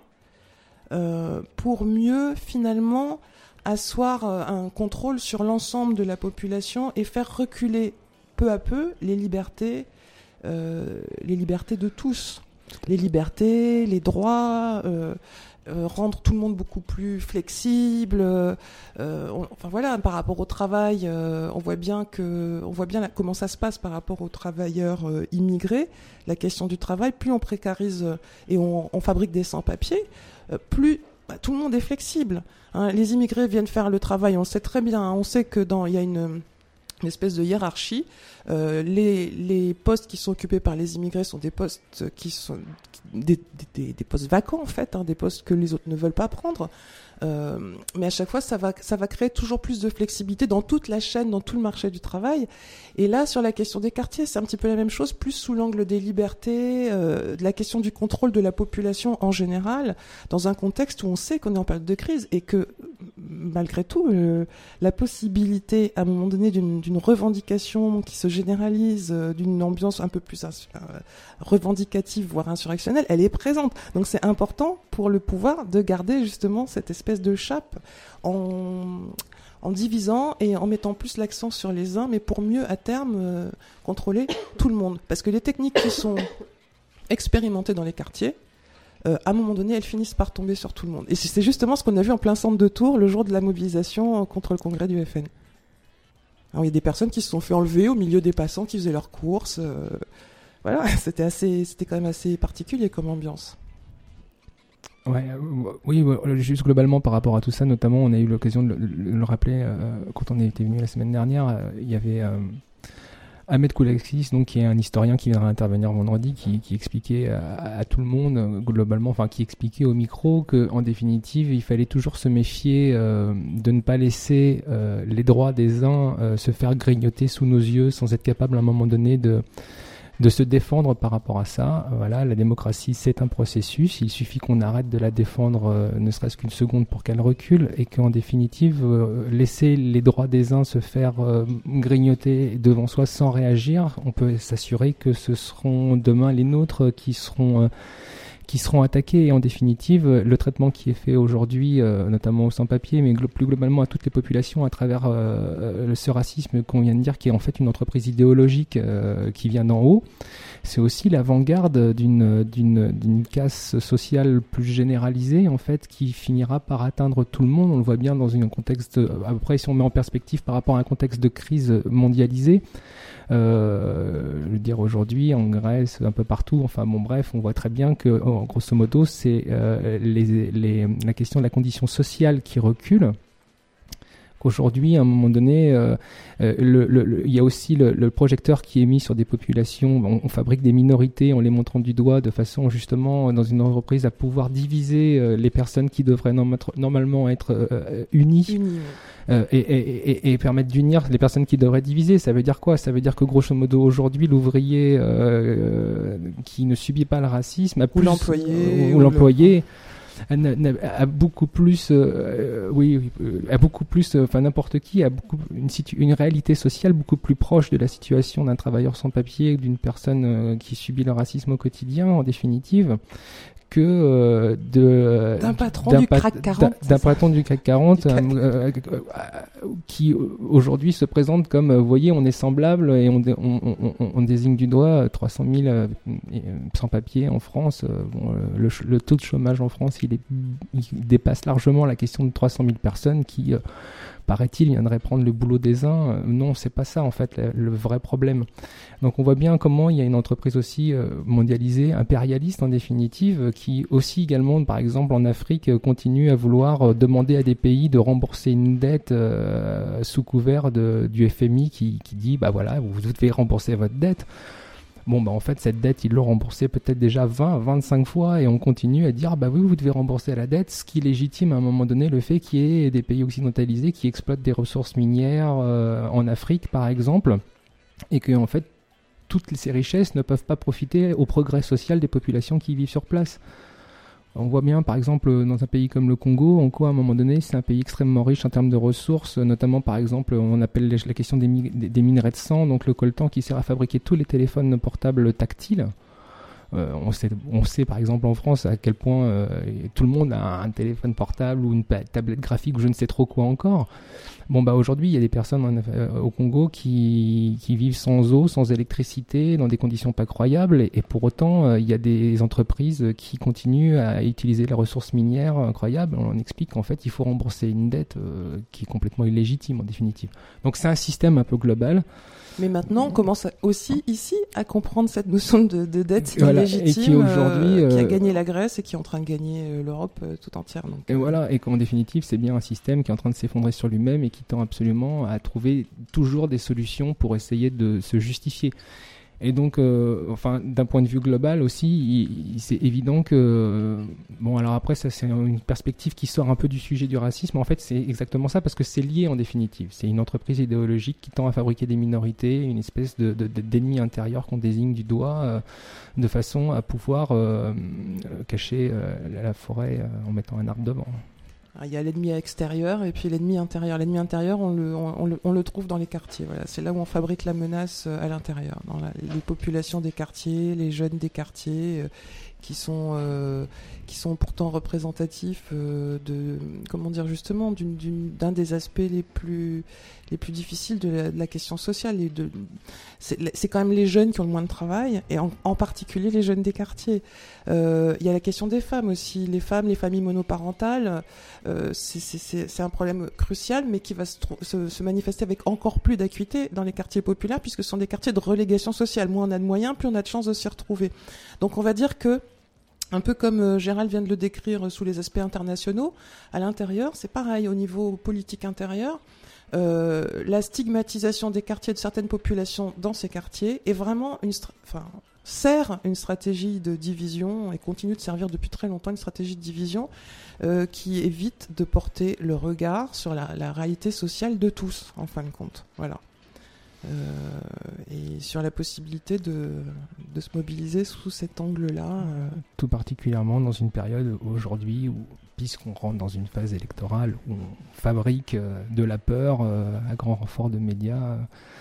euh, pour mieux, finalement, asseoir un contrôle sur l'ensemble de la population et faire reculer peu à peu les libertés, euh, les libertés de tous. Les libertés, les droits, euh, euh, rendre tout le monde beaucoup plus flexible. Euh, on, enfin voilà, par rapport au travail, euh, on voit bien que, on voit bien la, comment ça se passe par rapport aux travailleurs euh, immigrés. La question du travail, plus on précarise euh, et on, on fabrique des sans-papiers, euh, plus bah, tout le monde est flexible. Hein. Les immigrés viennent faire le travail, on le sait très bien. Hein. On sait que dans, il y a une une espèce de hiérarchie. Euh, les, les postes qui sont occupés par les immigrés sont des postes qui sont des, des, des postes vacants en fait, hein, des postes que les autres ne veulent pas prendre. Euh, mais à chaque fois, ça va, ça va créer toujours plus de flexibilité dans toute la chaîne, dans tout le marché du travail. Et là, sur la question des quartiers, c'est un petit peu la même chose, plus sous l'angle des libertés, euh, de la question du contrôle de la population en général, dans un contexte où on sait qu'on est en période de crise et que, malgré tout, euh, la possibilité, à un moment donné, d'une, d'une revendication qui se généralise, euh, d'une ambiance un peu plus euh, revendicative, voire insurrectionnelle, elle est présente. Donc c'est important pour le pouvoir de garder justement cette espèce de chape en, en divisant et en mettant plus l'accent sur les uns, mais pour mieux, à terme, euh, contrôler tout le monde. Parce que les techniques qui sont expérimentées dans les quartiers, euh, à un moment donné, elles finissent par tomber sur tout le monde. Et c'est justement ce qu'on a vu en plein centre de Tours le jour de la mobilisation contre le congrès du F N. Alors, il y a des personnes qui se sont fait enlever au milieu des passants qui faisaient leurs courses. Euh, voilà, c'était assez, c'était quand même assez particulier comme ambiance. Ouais, euh, oui, juste globalement par rapport à tout ça, notamment, on a eu l'occasion de le, de le rappeler euh, quand on était venu la semaine dernière. Euh, il y avait euh, Ahmed Koulaksis, donc qui est un historien qui viendra intervenir vendredi, qui, qui expliquait à, à tout le monde euh, globalement, enfin qui expliquait au micro que en définitive, il fallait toujours se méfier euh, de ne pas laisser euh, les droits des uns euh, se faire grignoter sous nos yeux, sans être capable à un moment donné de de se défendre par rapport à ça. Voilà, la démocratie, c'est un processus. Il suffit qu'on arrête de la défendre euh, ne serait-ce qu'une seconde pour qu'elle recule et qu'en définitive, euh, laisser les droits des uns se faire euh, grignoter devant soi sans réagir, on peut s'assurer que ce seront demain les nôtres qui seront... Euh, qui seront attaqués et en définitive le traitement qui est fait aujourd'hui euh, notamment aux sans-papiers mais glo- plus globalement à toutes les populations à travers euh, ce racisme qu'on vient de dire qui est en fait une entreprise idéologique euh, qui vient d'en haut, c'est aussi l'avant-garde d'une, d'une, d'une casse sociale plus généralisée en fait qui finira par atteindre tout le monde. On le voit bien dans un contexte, après si on met en perspective par rapport à un contexte de crise mondialisée, Euh, je veux dire aujourd'hui en Grèce, un peu partout, enfin bon bref, on voit très bien que oh, grosso modo c'est euh, les, les, la question de la condition sociale qui recule. Qu'aujourd'hui, à un moment donné, euh, euh, le, le, le, il y a aussi le, le projecteur qui est mis sur des populations. On, on fabrique des minorités en les montrant du doigt de façon justement dans une entreprise à pouvoir diviser euh, les personnes qui devraient norma- normalement être euh, unies. Unis. Euh, et, et, et, et permettre d'unir les personnes qui devraient diviser. Ça veut dire quoi ? Ça veut dire que grosso modo aujourd'hui l'ouvrier euh, qui ne subit pas le racisme a plus, ou l'employé euh, ou, ou l'employé a, a, a beaucoup plus euh, oui a beaucoup plus enfin euh, n'importe qui a beaucoup une, situ- une réalité sociale beaucoup plus proche de la situation d'un travailleur sans papier, d'une personne euh, qui subit le racisme au quotidien en définitive, que euh, de d'un patron d'un du pat- CAC quarante, d'un, c'est d'un ça patron du CAC quarante euh, euh, euh, qui aujourd'hui se présente comme euh, vous voyez on est semblable et on, dé- on, on, on, on désigne du doigt trois cent mille euh, sans-papiers en France. Euh, bon, euh, le, ch- le taux de chômage en France il, est, il dépasse largement la question de trois cent mille personnes qui euh, paraît-il, viendrait prendre le boulot des uns. Euh, non, c'est pas ça en fait le, le vrai problème. Donc on voit bien comment il y a une entreprise aussi euh, mondialisée, impérialiste en définitive, euh, qui aussi également, par exemple en Afrique, euh, continue à vouloir euh, demander à des pays de rembourser une dette euh, sous couvert de, du F M I qui, qui dit bah voilà, vous devez rembourser votre dette. Bon, bah en fait, cette dette, ils l'ont remboursée peut-être déjà vingt, vingt-cinq fois et on continue à dire, bah oui, vous devez rembourser la dette, ce qui légitime à un moment donné le fait qu'il y ait des pays occidentalisés qui exploitent des ressources minières euh, en Afrique, par exemple, et que, en fait, toutes ces richesses ne peuvent pas profiter au progrès social des populations qui vivent sur place. On voit bien, par exemple, dans un pays comme le Congo, en quoi, à un moment donné, c'est un pays extrêmement riche en termes de ressources, notamment, par exemple, on appelle la question des, mi- des minerais de sang, donc le coltan qui sert à fabriquer tous les téléphones portables tactiles. Euh, on sait, on sait, par exemple, en France, à quel point euh, tout le monde a un téléphone portable ou une pa- tablette graphique ou je ne sais trop quoi encore. Bon, bah aujourd'hui, il y a des personnes en, euh, au Congo qui, qui vivent sans eau, sans électricité, dans des conditions pas croyables, et, et pour autant, euh, il y a des entreprises qui continuent à utiliser les ressources minières incroyables. On explique qu'en fait, il faut rembourser une dette euh, qui est complètement illégitime, en définitive. Donc, c'est un système un peu global. Mais maintenant, on commence aussi ici à comprendre cette notion de, de dette voilà, illégitime et qui aujourd'hui euh, qui a euh, gagné la Grèce et qui est en train de gagner euh, l'Europe euh, tout entière. Donc, et euh, voilà, et qu'en définitive, c'est bien un système qui est en train de s'effondrer sur lui-même et qui tend absolument à trouver toujours des solutions pour essayer de se justifier. Et donc, euh, enfin, d'un point de vue global aussi, il, il, c'est évident que, euh, bon, alors après, ça c'est une perspective qui sort un peu du sujet du racisme. En fait, c'est exactement ça parce que c'est lié en définitive. C'est une entreprise idéologique qui tend à fabriquer des minorités, une espèce de, de, de d'ennemi intérieur qu'on désigne du doigt, euh, de façon à pouvoir euh, cacher euh, la forêt euh, en mettant un arbre devant. il y a l'ennemi extérieur et puis l'ennemi intérieur. L'ennemi intérieur, on le, on, on le, on le trouve dans les quartiers. Voilà. C'est là où on fabrique la menace à l'intérieur, dans la, les populations des quartiers, les jeunes des quartiers, euh, qui sont euh, qui sont pourtant représentatifs euh, de, comment dire justement, d'une, d'une, d'un des aspects les plus les plus difficiles de la, de la question sociale. Et de, c'est, c'est quand même les jeunes qui ont le moins de travail, et en, en particulier les jeunes des quartiers. Euh, il y a la question des femmes aussi. Les femmes, les familles monoparentales, euh, c'est, c'est, c'est, c'est un problème crucial, mais qui va se, se, se manifester avec encore plus d'acuité dans les quartiers populaires, puisque ce sont des quartiers de relégation sociale. Moins on a de moyens, plus on a de chances de s'y retrouver. Donc on va dire que, un peu comme euh, Gérald vient de le décrire sous les aspects internationaux, à l'intérieur, c'est pareil, au niveau politique intérieur, euh, la stigmatisation des quartiers de certaines populations dans ces quartiers est vraiment une, stra- enfin, sert une stratégie de division et continue de servir depuis très longtemps une stratégie de division euh, qui évite de porter le regard sur la, la réalité sociale de tous, en fin de compte. Voilà. Euh, et sur la possibilité de, de se mobiliser sous cet angle-là. Euh. Tout particulièrement dans une période aujourd'hui où, puisqu'on rentre dans une phase électorale où on fabrique euh, de la peur euh, à grand renfort de médias,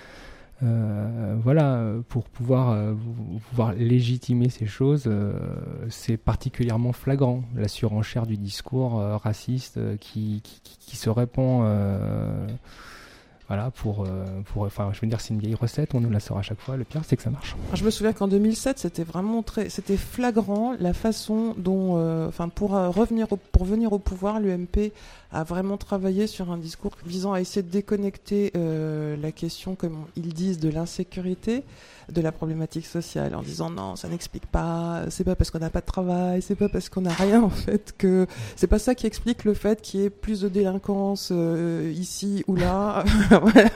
euh, voilà, pour pouvoir, euh, pouvoir légitimer ces choses, euh, c'est particulièrement flagrant. La surenchère du discours euh, raciste euh, qui, qui, qui se répand. Euh, Voilà, pour, euh, pour, enfin, je veux dire, c'est une vieille recette, on nous la sort à chaque fois. Le pire, c'est que ça marche. Je me souviens qu'en deux mille sept, c'était vraiment très, c'était flagrant la façon dont, euh, enfin, pour euh, revenir, au, pour venir au pouvoir, l'U M P a vraiment travaillé sur un discours visant à essayer de déconnecter euh, la question, comme ils disent, de l'insécurité de la problématique sociale, en disant non, ça n'explique pas, c'est pas parce qu'on n'a pas de travail, c'est pas parce qu'on n'a rien en fait, que c'est pas ça qui explique le fait qu'il y ait plus de délinquance euh, ici ou là. Voilà.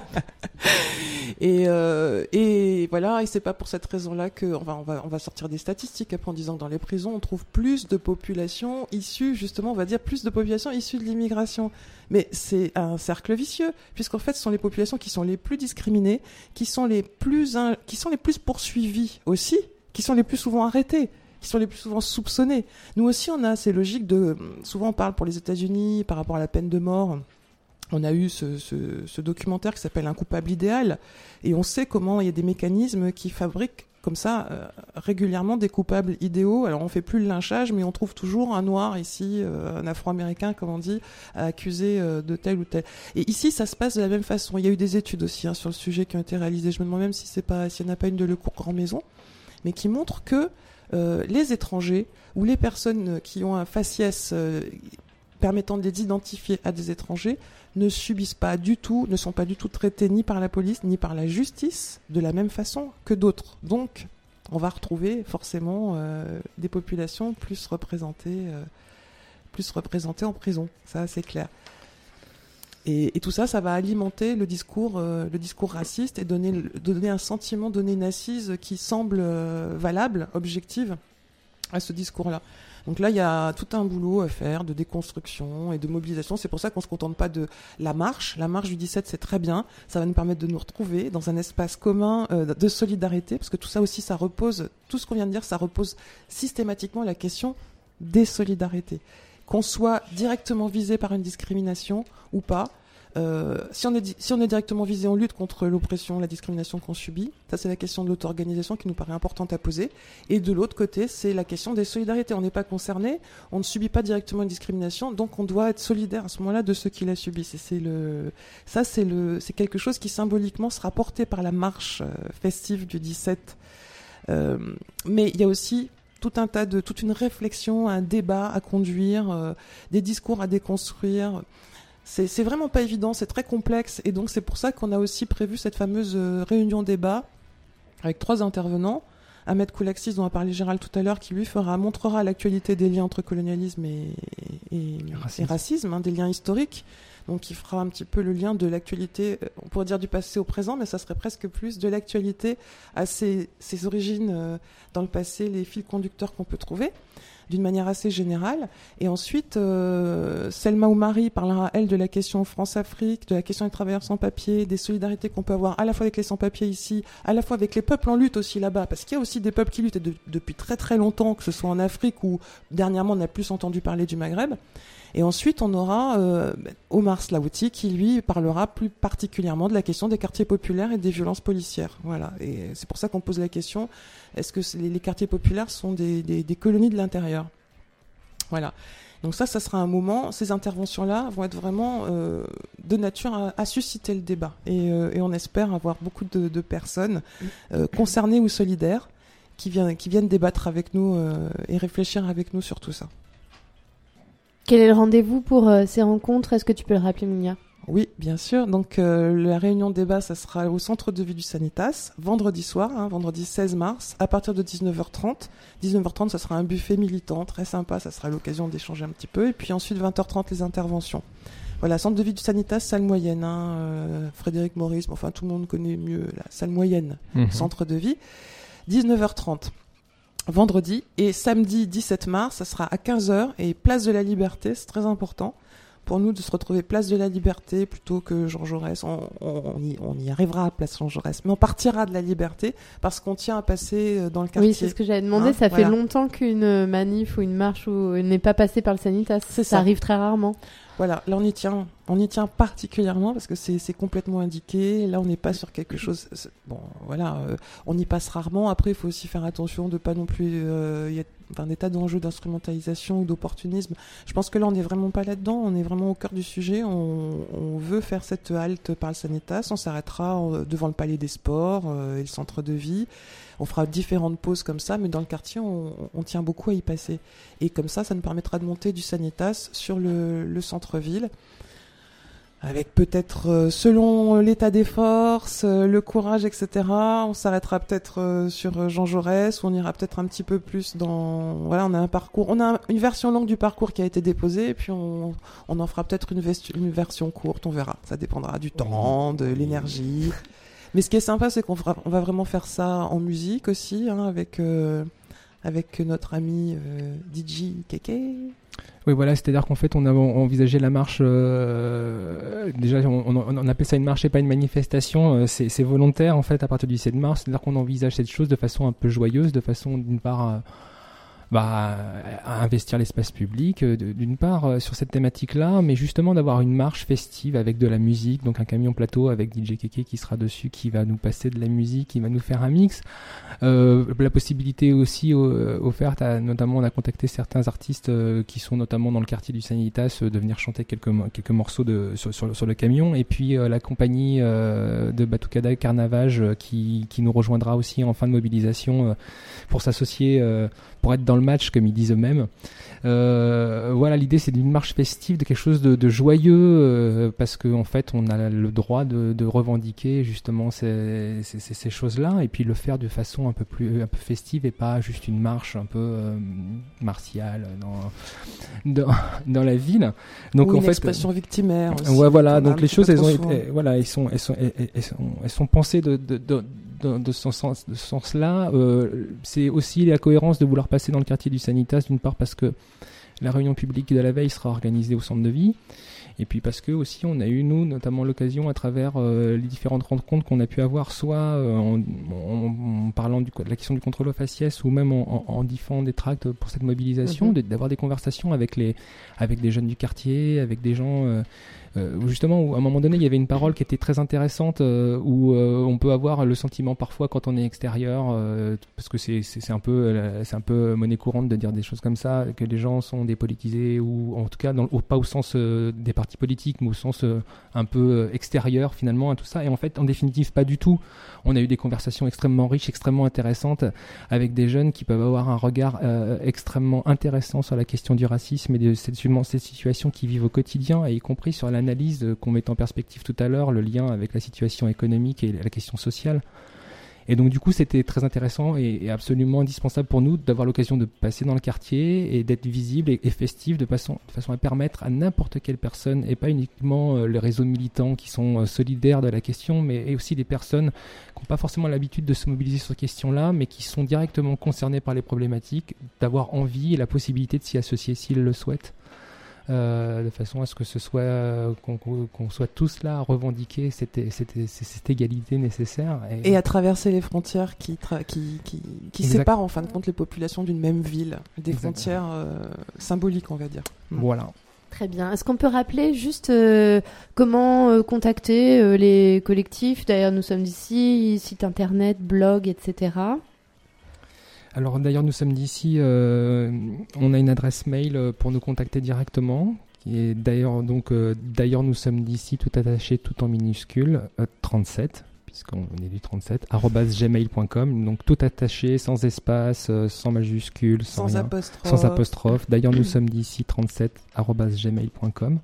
Et, euh, et voilà, et c'est pas pour cette raison-là que on va, on va, on va sortir des statistiques après en disant que dans les prisons on trouve plus de populations issues, justement, on va dire plus de populations issues de l'immigration. Mais c'est un cercle vicieux, puisqu'en fait ce sont les populations qui sont les plus discriminées, qui sont les plus, in, qui sont les plus poursuivies aussi, qui sont les plus souvent arrêtées, qui sont les plus souvent soupçonnées. Nous aussi on a ces logiques de, souvent on parle pour les États-Unis par rapport à la peine de mort. On a eu ce, ce, ce documentaire qui s'appelle Un coupable idéal, et on sait comment il y a des mécanismes qui fabriquent comme ça euh, régulièrement des coupables idéaux. Alors on fait plus le lynchage, mais on trouve toujours un noir ici, euh, un Afro-Américain, comme on dit, accusé euh, de tel ou tel. Et ici, ça se passe de la même façon. Il y a eu des études aussi hein, sur le sujet qui ont été réalisées. Je me demande même si c'est pas, s'il n'y en a pas une de Lecourt Grand Maison, mais qui montre que euh, les étrangers ou les personnes qui ont un faciès euh, permettant de les identifier à des étrangers ne subissent pas du tout, ne sont pas du tout traités ni par la police ni par la justice de la même façon que d'autres. Donc, on va retrouver forcément euh, des populations plus représentées, euh, plus représentées en prison. Ça, c'est clair. Et, et tout ça, ça va alimenter le discours, euh, le discours raciste et donner, donner un sentiment, donner une assise qui semble euh, valable, objective à ce discours-là. Donc là, il y a tout un boulot à faire de déconstruction et de mobilisation. C'est pour ça qu'on ne se contente pas de la marche. La marche du dix-sept, c'est très bien. Ça va nous permettre de nous retrouver dans un espace commun euh, de solidarité, parce que tout ça aussi, ça repose, tout ce qu'on vient de dire, ça repose systématiquement la question des solidarités. Qu'on soit directement visé par une discrimination ou pas. Euh, si on est, si on est directement visé, on lutte contre l'oppression, la discrimination qu'on subit. Ça, c'est la question de l'auto-organisation qui nous paraît importante à poser. Et de l'autre côté, c'est la question des solidarités. On n'est pas concerné, on ne subit pas directement une discrimination, donc on doit être solidaire à ce moment-là de ceux qui la subissent. Et c'est le, ça, c'est le, c'est quelque chose qui symboliquement sera porté par la marche euh, festive du dix-sept. Euh, mais il y a aussi tout un tas de, toute une réflexion, un débat à conduire, euh, des discours à déconstruire. C'est, c'est vraiment pas évident, c'est très complexe, et donc c'est pour ça qu'on a aussi prévu cette fameuse euh, réunion débat avec trois intervenants. Ahmed Koulaxis, dont a parlé Gérald tout à l'heure, qui lui fera, montrera l'actualité des liens entre colonialisme et, et, racisme, et racisme hein, des liens historiques. Donc il fera un petit peu le lien de l'actualité, on pourrait dire du passé au présent, mais ça serait presque plus de l'actualité à ses, ses origines euh, dans le passé, les fils conducteurs qu'on peut trouver, d'une manière assez générale. Et ensuite, euh, Selma Oumari parlera, elle, de la question France-Afrique, de la question des travailleurs sans-papiers, des solidarités qu'on peut avoir à la fois avec les sans-papiers ici, à la fois avec les peuples en lutte aussi là-bas, parce qu'il y a aussi des peuples qui luttent de, depuis très très longtemps, que ce soit en Afrique ou dernièrement on a plus entendu parler du Maghreb. Et ensuite, on aura euh, Omar Slaouti qui, lui, parlera plus particulièrement de la question des quartiers populaires et des violences policières. Voilà. Et c'est pour ça qu'on pose la question, est-ce que les, les quartiers populaires sont des, des, des colonies de l'intérieur ? Voilà. Donc ça, ça sera un moment, ces interventions-là vont être vraiment euh, de nature à, à susciter le débat. Et, euh, et on espère avoir beaucoup de, de personnes euh, concernées ou solidaires qui viennent, qui viennent débattre avec nous euh, et réfléchir avec nous sur tout ça. Quel est le rendez-vous pour euh, ces rencontres ? Est-ce que tu peux le rappeler, Minia ? Oui, bien sûr. Donc euh, la réunion de débat, ça sera au centre de vie du Sanitas, vendredi soir, hein, vendredi seize mars, à partir de dix-neuf heures trente. dix-neuf heures trente, ça sera un buffet militant, très sympa, ça sera l'occasion d'échanger un petit peu. Et puis ensuite, vingt heures trente, les interventions. Voilà, centre de vie du Sanitas, salle moyenne. Hein, euh, Frédéric Maurice, enfin tout le monde connaît mieux la salle moyenne, mmh. Centre de vie. dix-neuf heures trente. Vendredi, et samedi dix-sept mars, ça sera à quinze heures, et place de la Liberté, c'est très important pour nous de se retrouver place de la Liberté plutôt que Jean Jaurès. On, on, on, y, on y arrivera à place Jean Jaurès, mais on partira de la Liberté parce qu'on tient à passer dans le quartier. Oui, c'est ce que j'avais demandé, hein, ça voilà. fait longtemps qu'une manif ou une marche ou n'est pas passée par le Sanitas, c'est ça, ça arrive très rarement. Voilà, là on y tient, on y tient particulièrement parce que c'est, c'est complètement indiqué. Là on n'est pas sur quelque chose. Bon, voilà, euh, on y passe rarement. Après, il faut aussi faire attention de pas non plus. Il euh, y a enfin, des tas d'enjeux d'instrumentalisation ou d'opportunisme. Je pense que là on n'est vraiment pas là-dedans. On est vraiment au cœur du sujet. On, on veut faire cette halte par le Sanitas. On s'arrêtera euh, devant le Palais des Sports euh, et le centre de vie. On fera différentes pauses comme ça, mais dans le quartier, on, on tient beaucoup à y passer. Et comme ça, ça nous permettra de monter du Sanitas sur le, le centre-ville, avec peut-être, euh, selon l'état des forces, euh, le courage, et cetera. On s'arrêtera peut-être euh, sur Jean Jaurès, ou on ira peut-être un petit peu plus dans... Voilà, on a un parcours, on a une version longue du parcours qui a été déposée, et puis on, on en fera peut-être une, vest- une version courte, on verra. Ça dépendra du temps, de l'énergie... Mais ce qui est sympa, c'est qu'on fera, on va vraiment faire ça en musique aussi, hein, avec, euh, avec notre ami euh, D J Keke. Oui, voilà, c'est-à-dire qu'en fait, on a envisagé la marche, euh, déjà, on, on, on appelle ça une marche et pas une manifestation, euh, c'est, c'est volontaire, en fait, à partir du dix-sept mars, c'est-à-dire qu'on envisage cette chose de façon un peu joyeuse, de façon, d'une part, euh, bah, à investir l'espace public, euh, d'une part euh, sur cette thématique-là, mais justement d'avoir une marche festive avec de la musique, donc un camion plateau avec D J Keke qui sera dessus, qui va nous passer de la musique, qui va nous faire un mix. Euh, la possibilité aussi euh, offerte, à, notamment on a contacté certains artistes euh, qui sont notamment dans le quartier du Sanitas euh, de venir chanter quelques, quelques morceaux de, sur, sur, sur le camion, et puis euh, la compagnie euh, de Batucada Carnavage euh, qui, qui nous rejoindra aussi en fin de mobilisation euh, pour s'associer, euh, pour être dans le match comme ils disent eux-mêmes. Euh, voilà, l'idée c'est d'une marche festive, de quelque chose de, de joyeux, euh, parce qu'en en fait on a le droit de, de revendiquer justement ces, ces, ces, ces choses-là, et puis le faire de façon un peu plus un peu festive et pas juste une marche un peu euh, martiale dans, dans dans la ville. Donc ou en une fait, expression victimaire aussi, ouais, voilà, donc les choses elles ont souvent. été, voilà, elles sont elles sont elles, elles sont elles sont pensées de de, de De, de ce sens, de ce sens-là, euh, c'est aussi la cohérence de vouloir passer dans le quartier du Sanitas, d'une part parce que la réunion publique de la veille sera organisée au centre de vie, et puis parce que aussi on a eu nous notamment l'occasion à travers euh, les différentes rencontres qu'on a pu avoir, soit euh, en, en, en parlant du, de la question du contrôle au faciès, ou même en, en, en diffant des tracts pour cette mobilisation, mm-hmm. de, d'avoir des conversations avec les avec des jeunes du quartier, avec des gens euh, Euh, justement où à un moment donné il y avait une parole qui était très intéressante, euh, où euh, on peut avoir le sentiment parfois quand on est extérieur, euh, parce que c'est, c'est, c'est un peu euh, c'est un peu monnaie courante de dire des choses comme ça, que les gens sont dépolitisés, ou en tout cas dans, pas au sens euh, des partis politiques, mais au sens euh, un peu euh, extérieur finalement à tout ça. Et en fait en définitive pas du tout. On a eu des conversations extrêmement riches, extrêmement intéressantes, avec des jeunes qui peuvent avoir un regard euh, extrêmement intéressant sur la question du racisme et de cette, cette situation qu'ils vivent au quotidien, et y compris sur l'analyse qu'on met en perspective tout à l'heure, le lien avec la situation économique et la question sociale. Et donc du coup c'était très intéressant et, et absolument indispensable pour nous d'avoir l'occasion de passer dans le quartier et d'être visible et, et festif de façon, de façon à permettre à n'importe quelle personne, et pas uniquement euh, les réseaux militants qui sont euh, solidaires de la question, mais et aussi des personnes qui n'ont pas forcément l'habitude de se mobiliser sur ces questions-là, mais qui sont directement concernées par les problématiques, d'avoir envie et la possibilité de s'y associer s'ils le souhaitent. Euh, de façon à ce que ce soit euh, qu'on, qu'on soit tous là à revendiquer cette, cette, cette, cette égalité nécessaire et, et à traverser les frontières qui, tra- qui, qui, qui séparent en fin de compte les populations d'une même ville, des Exactement. frontières euh, symboliques on va dire. Voilà. Très bien. Est-ce qu'on peut rappeler juste euh, comment euh, contacter euh, les collectifs? D'ailleurs, nous sommes d'ici, site internet, blog, et cetera. Alors d'ailleurs nous sommes d'ici, euh, on a une adresse mail pour nous contacter directement, qui est d'ailleurs donc euh, d'ailleurs nous sommes d'ici tout attaché, tout en minuscule, euh, trente-sept, puisqu'on est du trente-sept, arobase gmail point com, donc tout attaché, sans espace, euh, sans majuscule, sans, sans rien, apostrophe. sans apostrophe. D'ailleurs nous sommes d'ici trente-sept, arobase gmail point com.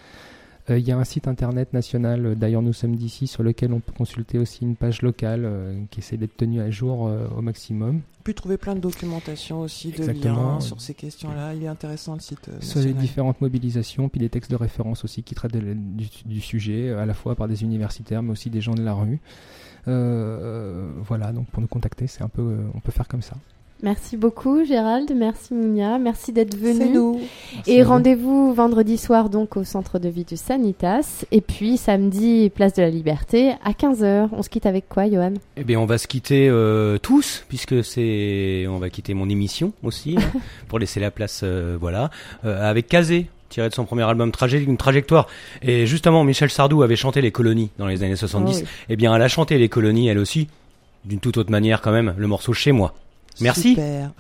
Il euh, y a un site internet national, euh, d'ailleurs nous sommes d'ici, sur lequel on peut consulter aussi une page locale euh, qui essaie d'être tenue à jour euh, au maximum. Puis trouver plein de documentation aussi, de Exactement. liens sur ces questions-là. Il est intéressant le site euh, sur les différentes mobilisations, puis des textes de référence aussi qui traitent de, du, du sujet, à la fois par des universitaires, mais aussi des gens de la rue. Euh, voilà, donc pour nous contacter, c'est un peu, euh, on peut faire comme ça. Merci beaucoup Gérald, merci Mounia, merci d'être venu. C'est nous. Et Merci rendez-vous vendredi soir donc au centre de vie du Sanitas, et puis samedi place de la Liberté à quinze heures. On se quitte avec quoi, Johan? Eh bien on va se quitter euh, tous, puisque c'est, on va quitter mon émission aussi, hein, pour laisser la place, euh, voilà, euh, avec Kazé, tiré de son premier album Traje- une trajectoire. Et justement Michel Sardou avait chanté les colonies dans les années soixante-dix. Oh oui. Eh bien elle a chanté les colonies elle aussi, d'une toute autre manière quand même, le morceau Chez moi. Merci. Super.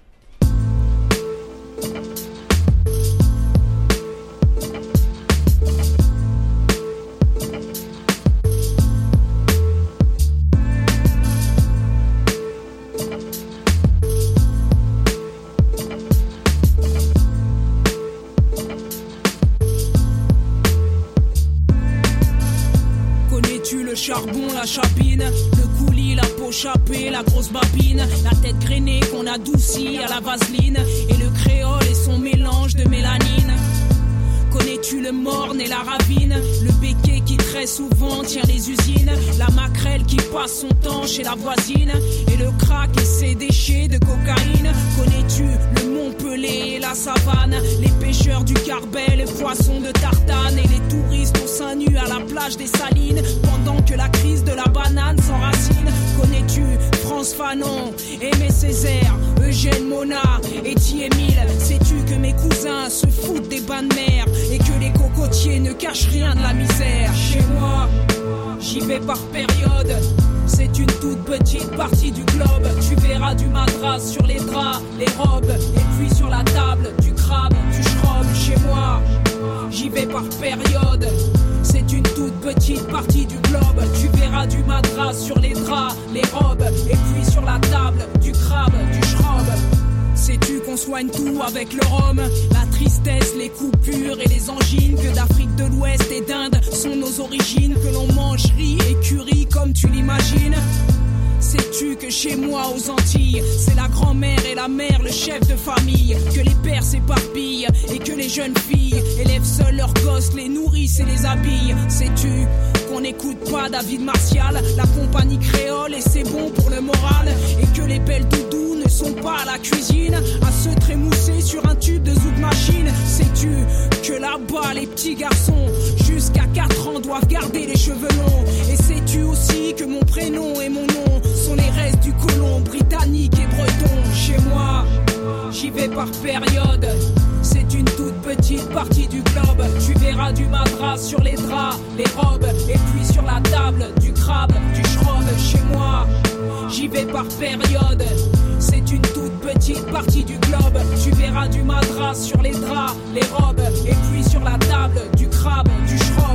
Connais-tu le charbon, la chapine, le coulis, la peau chapée, la grosse babine, la tête grainée qu'on adoucit à la vaseline, et le créole et son mélange de mélanine? Connais-tu le morne et la ravine, le béquet qui très souvent tient les usines, la maquerelle qui passe son temps chez la voisine, et le crack et ses déchets de cocaïne? Connais-tu le Montpellier et la savane, les pêcheurs du Carbet, les poissons de Tartane, et les touristes au sein nu à la plage des Salines, pendant que la crise de la banane s'enracine? Connais-tu France Fanon, Aimé Césaire, Eugène Eugène, Mona et T. Émile. Sais-tu que mes cousins se foutent des bains de mer et que les cocotiers ne cachent rien de la misère? Chez moi, j'y vais par période. C'est une toute petite partie du globe. Tu verras du madras sur les draps, les robes, et puis sur la table, du crabe, du schrob. Chez moi, j'y vais par période. C'est une toute petite partie du globe. Tu verras du madras sur les draps, les robes, et puis sur la table, du crabe, du schrob. Sais-tu qu'on soigne tout avec le rhum? La tristesse, les coupures et les angines, que d'Afrique de l'Ouest et d'Inde sont nos origines, que l'on mange riz et curry comme tu l'imagines. Sais-tu que chez moi aux Antilles, c'est la grand-mère et la mère, le chef de famille, que les pères s'éparpillent et que les jeunes filles élèvent seuls leurs gosses, les nourrissent et les habillent? Sais-tu qu'on n'écoute pas David Martial, la compagnie créole, et c'est bon pour le moral, et que les belles doudous ne sont pas à la cuisine à se trémousser sur un tube de zouk machine? Sais-tu que là-bas les petits garçons jusqu'à quatre ans doivent garder les cheveux longs? Et sais-tu aussi que mon prénom et mon nom sont les restes du colon britannique et breton? Chez moi, j'y vais par période. C'est une toute petite partie du globe. Tu verras du madras sur les draps, les robes, et puis sur la table, du crabe, du schrob. Chez moi, j'y vais par période. C'est une toute petite partie du globe. Tu verras du madras sur les draps, les robes, et puis sur la table, du crabe, du schrob.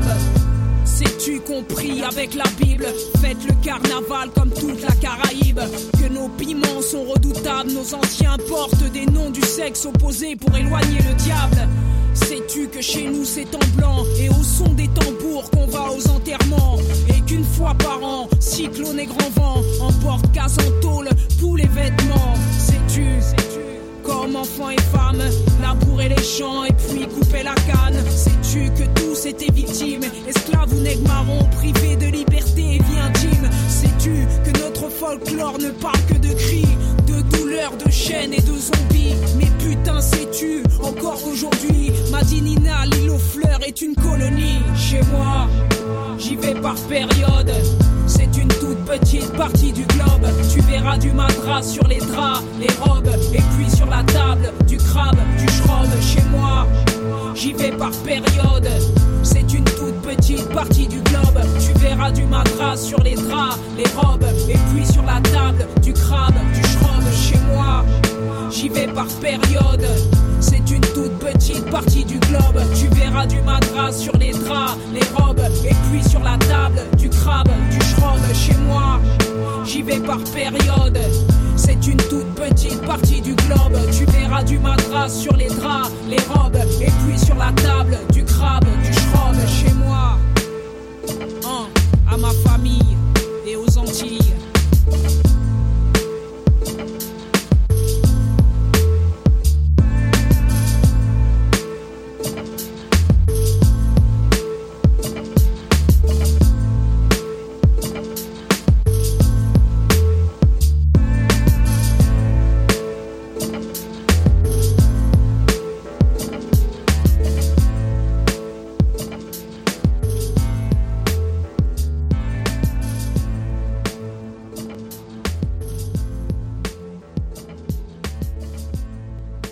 Sais-tu compris avec la Bible? Faites le carnaval comme toute la Caraïbe. Que nos piments sont redoutables. Nos anciens portent des noms du sexe opposé pour éloigner le diable. Sais-tu que chez nous c'est en blanc et au son des tambours qu'on va aux enterrements? Et qu'une fois par an, cyclone et grand vent emportent casse en tôle tous les vêtements? Sais-tu, sais-tu comme enfants et femmes, labourer les champs et puis couper la canne? Sais-tu que tous étaient victimes, esclaves ou nègres marrons, privés de liberté et vie intime? Sais-tu que notre folklore ne parle que de cris, de douleurs, de chaînes et de zombies? Mais putain, sais-tu encore qu'aujourd'hui, Madinina, l'île aux fleurs est une colonie? Chez moi, j'y vais par période. C'est une toute petite partie du globe. Tu verras du madras sur les draps, les robes, et puis sur la table, du crabe, du schrob. Chez moi, j'y vais par période. C'est une toute petite partie du globe. Tu verras du madras sur les draps, les robes, et puis sur la table, du crabe, du schrob. Chez moi, j'y vais par période. C'est une toute petite partie du globe. Tu verras du madras sur les draps, les robes, et puis sur la table, du crabe, du schrob. Chez moi, j'y vais par période. C'est une toute petite partie du globe. Tu verras du madras sur les draps, les robes, et puis sur la table, du